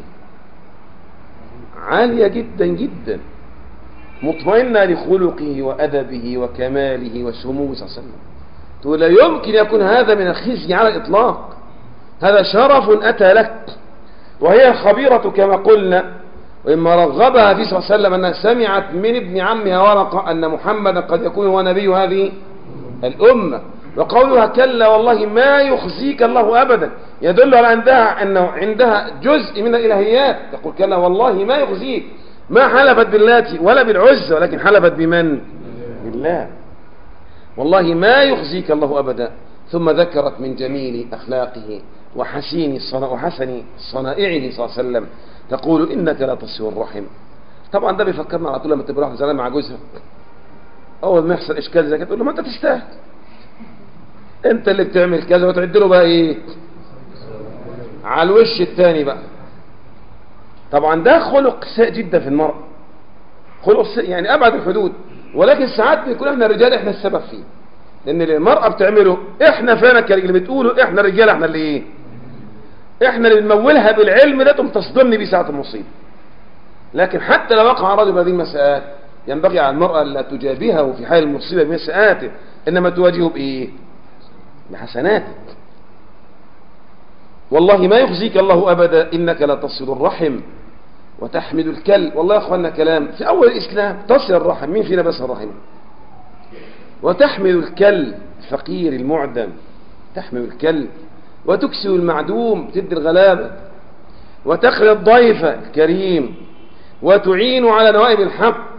عالية جدا جدا، مطمئنة لخلقه وادبه وكماله وسموه صلى الله عليه وسلم. تقول لا يمكن يكون هذا من الخزي على الاطلاق، هذا شرف اتى لك. وهي خبيرة كما قلنا، وإما رغبها في صلى الله عليه وسلم أنها سمعت من ابن عمها ورقة أن محمدا قد يكون هو نبي هذه الأمة. وقولها كلا والله ما يخزيك الله أبدا يدل على أنه عندها جزء من الإلهيات. تقول كلا والله ما يخزيك. ما حلفت باللات ولا بالعزة ولكن حلفت بمن؟ بالله. والله ما يخزيك الله أبدا. ثم ذكرت من جميل أخلاقه وحسن صنائعه صلى الله عليه وسلم. تقول إنك لا تصل الرحم. طبعا ده بيفكرنا على طول لما تبقى واحده زعلانه مع جوزها اول ما يحصل اشكال زي كده تقول له ما انت تستاهل، انت اللي بتعمل كذا، وتعد له بقى ايه على الوش الثاني بقى. طبعا ده خلق سيء جدا في المرأة، خلق سيء يعني ابعد الحدود. ولكن ساعات بيكون احنا الرجال احنا السبب فيه، لان اللي المرأة بتعمله احنا فانا اللي بتقوله احنا الرجال، احنا اللي ايه، احنا اللي بنمولها بالعلم ده تقوم تصدمني بيه ساعة المصيبة. لكن حتى لو وقع رجل بهذه المساءات ينبغي على المرأة لا تجابهه في حال المصيبة بمساءاته، انما تواجهه بايه؟ بحسناتك. والله ما يخزيك الله أبدا إنك لا تصل الرحم وتحمل الكل. والله يا أخوانا كلام في أول الإسلام، تصل الرحم، مين فينا بس الرحم؟ وتحمل الكل، الفقير المعدم تحمل الكل، وتكسو المعدوم تدي الغلابة، وتخري الضيف الكريم، وتعين على نوائب الحق.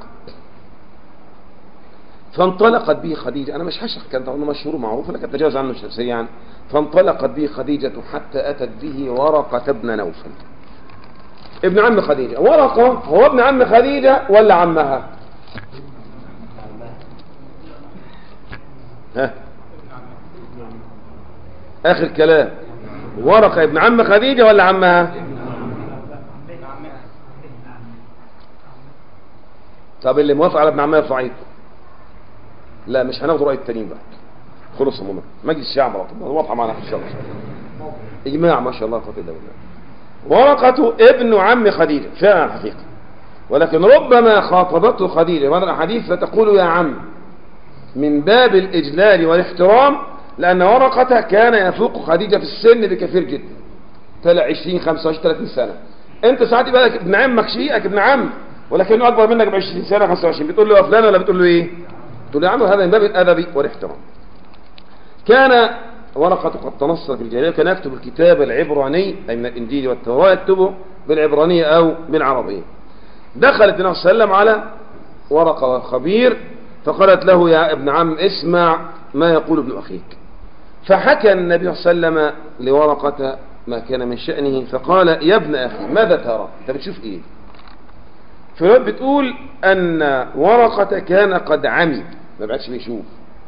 فانطلقت به خديجة، أنا مش هشرح كان أنه مشهور ومعروف لكن أتجاوز عنه سريعا. فانطلقت به خديجة حتى أتت به ورقة بن نوفل ابن عم خديجة. ورقة هو ابن عم خديجة ولا عمها؟ ها آخر كلام، ورقة ابن عم خديجة ولا عمها؟ طب اللي موافق على ابن عمها يرفع ايده. لا مش هناخد رأي التانيين بقى، خلص المهم مجلس الشعب واضحة معنا في الشرع إجماع ما شاء الله قوة إلا بالله. ورقة ابن عم خديجة فعلا حقيقة، ولكن ربما خاطبته خديجة بعض الأحاديث فتقول يا عم من باب الإجلال والاحترام، لأن ورقة كان يفوق خديجة في السن بكثير جدا، طلع 20 25 30 سنة. أنت ساعات يبقى لك ابن عمك شيئك ابن عم ولكنه أكبر منك ب 20 سنة 25، بتقول له يا فلان ولا بتقول له إيه؟ تقول له يا عم هذا من باب الأدب والاحترام. كان ورقة قد تنصر في الجاهلية، كان يكتب الكتاب العبراني أي من الإنجيل والتوراة يكتبه بالعبرانية أو بالعربية. دخلت النبي صلى الله عليه وسلم على ورقة خبير فقالت له يا ابن عم اسمع ما يقول ابن أخيك. فحكى النبي صلى الله عليه وسلم لورقة ما كان من شأنه فقال يا ابن أخي ماذا ترى؟ أنت بتشوف إيه؟ فالرواية بتقول أن ورقة كان قد عمي ما بعدش بيشوف.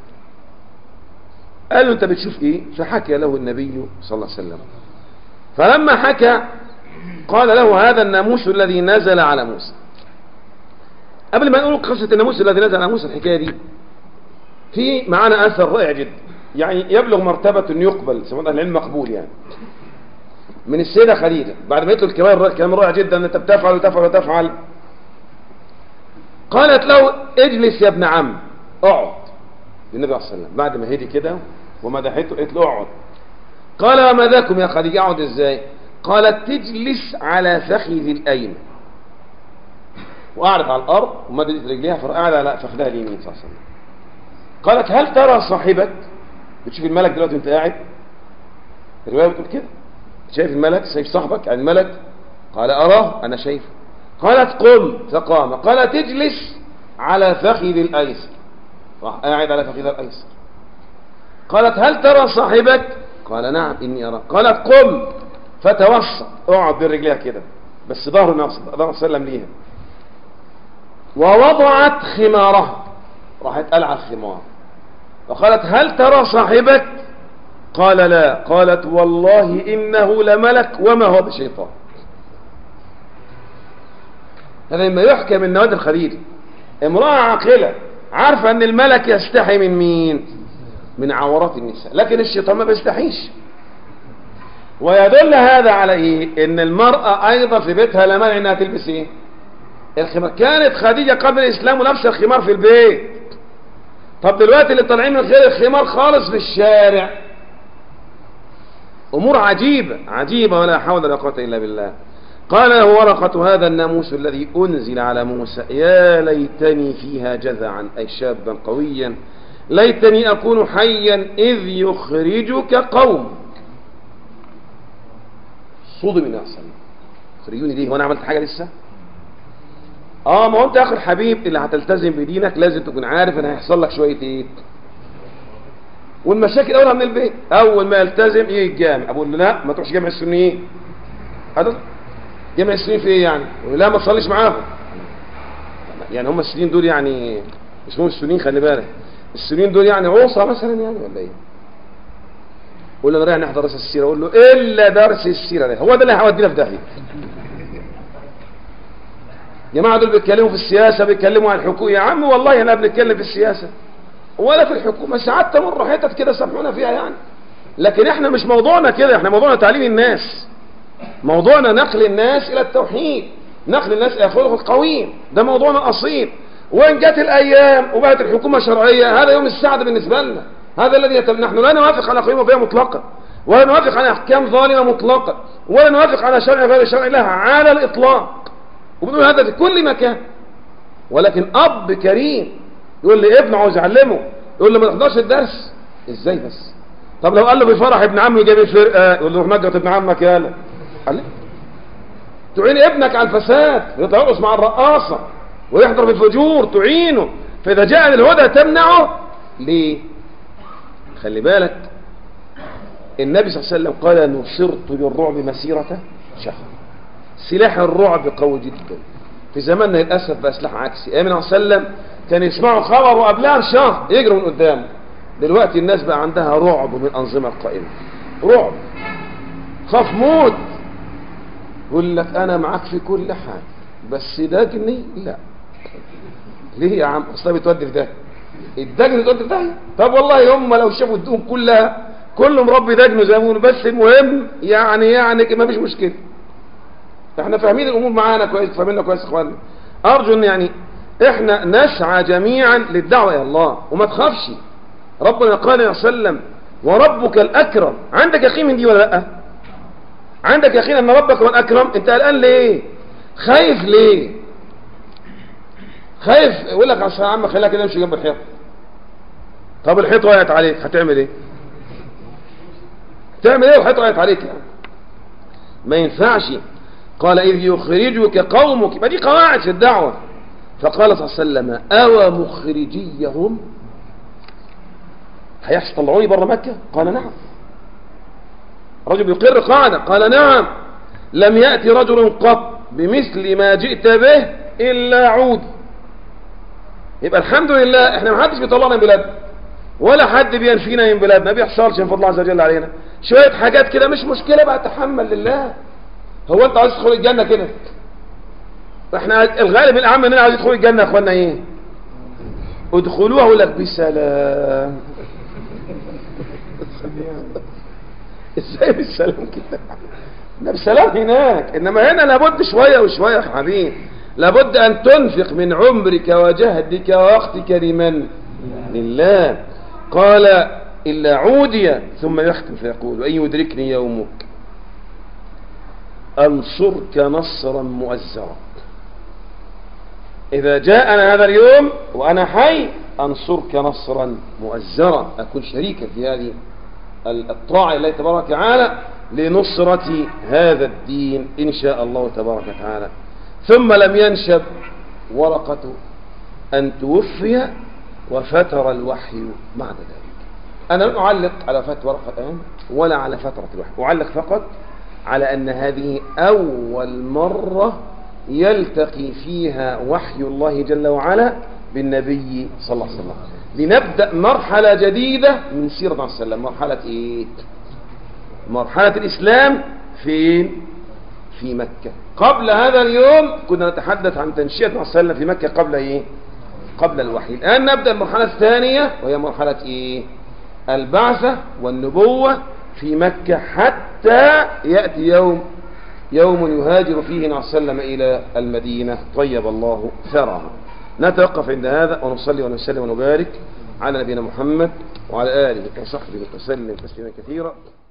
قال له أنت بتشوف إيه؟ فحكى له النبي صلى الله عليه وسلم. فلما حكى قال له هذا الناموس الذي نزل على موسى. قبل ما نقول قصة الناموس الذي نزل على موسى الحكاية دي في معانا أثر رائع جدا يعني يبلغ مرتبة يقبل سمعنا العلم مقبول يعني من السيدة خديجة بعد ما يطلق كلام رائع جدا أن أنت بتفعل وتفعل وتفعل. قالت له اجلس يا ابن عم اقعد للنبي صلى الله عليه وسلم بعد ما هدي كده ومدحته قالت له اقعد. قال وما ذاكم يا خديجة اقعد ازاي؟ قالت تجلس على فخذ الأيمن وقعدت على الأرض ومدت رجليها فقعد على فخذها اليمين صلى الله عليه وسلم. قالت هل ترى صاحبك؟ بتشوف الملك دلوقتي وانت قاعد؟ الرواية بتقول كده شايف الملك شايف صاحبك يعني الملك؟ قال أراه أنا شايفه. قالت قم فقام. قال تجلس على فخذ الأيسر راح قاعد على فخذ الأيسر. قالت هل ترى صاحبك؟ قال نعم إني أرى. قالت قم فتوسط اقعد برجليها كده بس ظهر النبي صلى الله عليه وسلم ليها. ووضعت خمارها راحت قلع الخمار. وقالت هل ترى صاحبك؟ قال لا. قالت والله إنه لملك وما هو بشيطان. هذا مما يحكى من نوادر خديجة. امرأة عاقلة عارفة ان الملك يستحي من مين؟ من عورات النساء لكن الشيطان ما بيستحيش. ويدل هذا على ايه؟ ان المرأة ايضا في بيتها لا مانع انها تلبس ايه؟ الخمار. كانت خديجة قبل الاسلام ولابسه الخمار في البيت. طب دلوقتي اللي طالعين من غير الخمار خالص في الشارع امور عجيبة عجيبة ولا حول ولا قوة الا بالله. قال له ورقة هذا الناموس الذي أنزل على موسى يا ليتني فيها جذعا أي شابا قويا ليتني أكون حيا إذ يخرجك قوم. صدم النبي صلى الله عليه وسلم خرجوني ليه وأنا عملت حاجة لسه؟ ما هو أنت يا أخي الحبيب اللي هتلتزم بدينك لازم تكون عارف إن هيحصل لك شوية إيه؟ والمشاكل أولها من البيت. أول ما يلتزم يجي الجامع أقول له لا ما تروحش جامع السنيين. هذا جمع السنين في ايه يعني؟ لا ما تصليش معاهم. يعني هم السنين دول يعني اسمهم السنين خلي بالك. السنين دول يعني عوصة مثلا يعني ولا ايه؟ قول له انا رايح نحضر درس السيرة اقول له الا درس السيرة ده هو ده اللي هيودينا في داهية. جماعة دول بيتكلموا في السياسة بيتكلموا عن الحكومة يا عم والله احنا بنتكلم في السياسة ولا في الحكومة ساعات تمر حتت كده سامحونا فيها يعني لكن احنا مش موضوعنا كده احنا موضوعنا تعليم الناس موضوعنا نقل الناس إلى التوحيد نقل الناس إلى خلق القويم ده موضوعنا الأصيل. وإن جت الأيام وبقت الحكومة شرعية هذا يوم السعد بالنسبة لنا هذا الذي نحن لا نوافق على قيمة فيها مطلقا ولا نوافق على أحكام ظالمة مطلقة، ولا نوافق على شرع غير شرع الله على الإطلاق، وبنقول هذا في كل مكان. ولكن أب كريم يقول لي ابنه عاوز يعلمه، يقول له ما تحضرش الدرس، ازاي بس؟ طب لو قال له بفرح ابن عمه جايب الفرقة، يقول له روح نجط ابن عمك يالا. تعين ابنك على الفساد، يطلع يرقص مع الرقاصة ويحضر في الفجور، تعينه. فإذا جاء الهدى تمنعه ليه؟ خلي بالك النبي صلى الله عليه وسلم قال نصرت بالرعب مسيرة شهر. سلاح الرعب قوي جدا في زماننا للأسف بقى سلاح عكسي. أيام النبي صلى الله عليه وسلم كان يسمعوا خبر وقبلها بشهر يجروا من قدامه. دلوقتي الناس بقى عندها رعب من الأنظمة القائمة، رعب، خاف موت. يقول لك أنا معاك في كل حاجة بس دجني لا. ليه يا عم؟ أصلا بتودي في ده الدجن بتودي في ده. طب والله هم لو شافوا الدهون كلها كله مربي دجنه زي ما بيقولوا، بس المهم يعني ما فيش مشكلة. احنا فاهمين الأمور معانا كويس، فاهميننا كويس يا اخواننا. أرجو ان يعني احنا نسعى جميعا للدعوة إلى الله وما تخافش. ربنا قال يا وسلم وربك الأكرم. عندك يقين من دي ولا لا؟ عندك يقين ان ربك هو الأكرم؟ انت قلقان ليه؟ خايف ليه؟ خايف يقول لك يا عم خليها كده امشي جنب الحيط. طب الحيط وقعت عليك هتعمل ايه؟ تعمل ايه والحيط وقعت عليك يعني؟ ما ينفعش. قال إذ يخرجك قومك، ما دي قواعد في الدعوة. فقال صلى الله عليه وسلم أو مخرجيهم، هيحش طلعوني بره مكة؟ قال نعم. رجل يقر قاعدة، قال نعم لم يأتي رجل قط بمثل ما جئت به إلا عود. يبقى الحمد لله احنا ما حدش بيطلعنا من بلادنا ولا حد بينفينا من بلادنا، ما بيحصلش من فضل الله عز وجل علينا. شوية حاجات كده مش مشكلة بقى، تحمل لله. هو انت عايز تدخل الجنة كده؟ احنا الغالب الاعم اننا عايز يدخل الجنة يا اخوانا ايه؟ ادخلوها ولك بسلام. ازاي بالسلام كده؟ ده بسلام هناك، انما هنا لابد شوية وشوية يا حبيبي. لابد ان تنفق من عمرك وجهدك ووقتك لمن؟ لله. قال إلا عودي، ثم يختم فيقول وإن يدركني يومك أنصرك نصرا مؤزرا. إذا جاءنا هذا اليوم وأنا حي أنصرك نصرا مؤزرا، أكون شريكا في هذه الطاعة لله تبارك وتعالى لنصرة هذا الدين إن شاء الله تبارك وتعالى. ثم لم ينشب ورقة أن توفي وفتر الوحي بعد ذلك. أنا لن أعلق على فترة ورقة الآن ولا على فترة الوحي، أعلق فقط على أن هذه أول مرة يلتقي فيها وحي الله جل وعلا بالنبي صلى الله عليه وسلم، لنبدأ مرحلة جديدة من سيرة الله صلى الله عليه وسلم. مرحلة إيه؟ مرحلة الإسلام فين؟ في مكة. قبل هذا اليوم كنا نتحدث عن تنشئة الله صلى الله عليه وسلم في مكة قبل إيه؟ قبل الوحي. الآن نبدأ المرحلة الثانية وهي مرحلة إيه؟ البعثة والنبوة في مكة، حتى يأتي يوم يهاجر فيه النبي صلى الله عليه وسلم إلى المدينة طيب الله ثرها. نتوقف عند هذا ونصلي ونسلم ونبارك على نبينا محمد وعلى آله وصحبه وسلم تسليما كثيرا.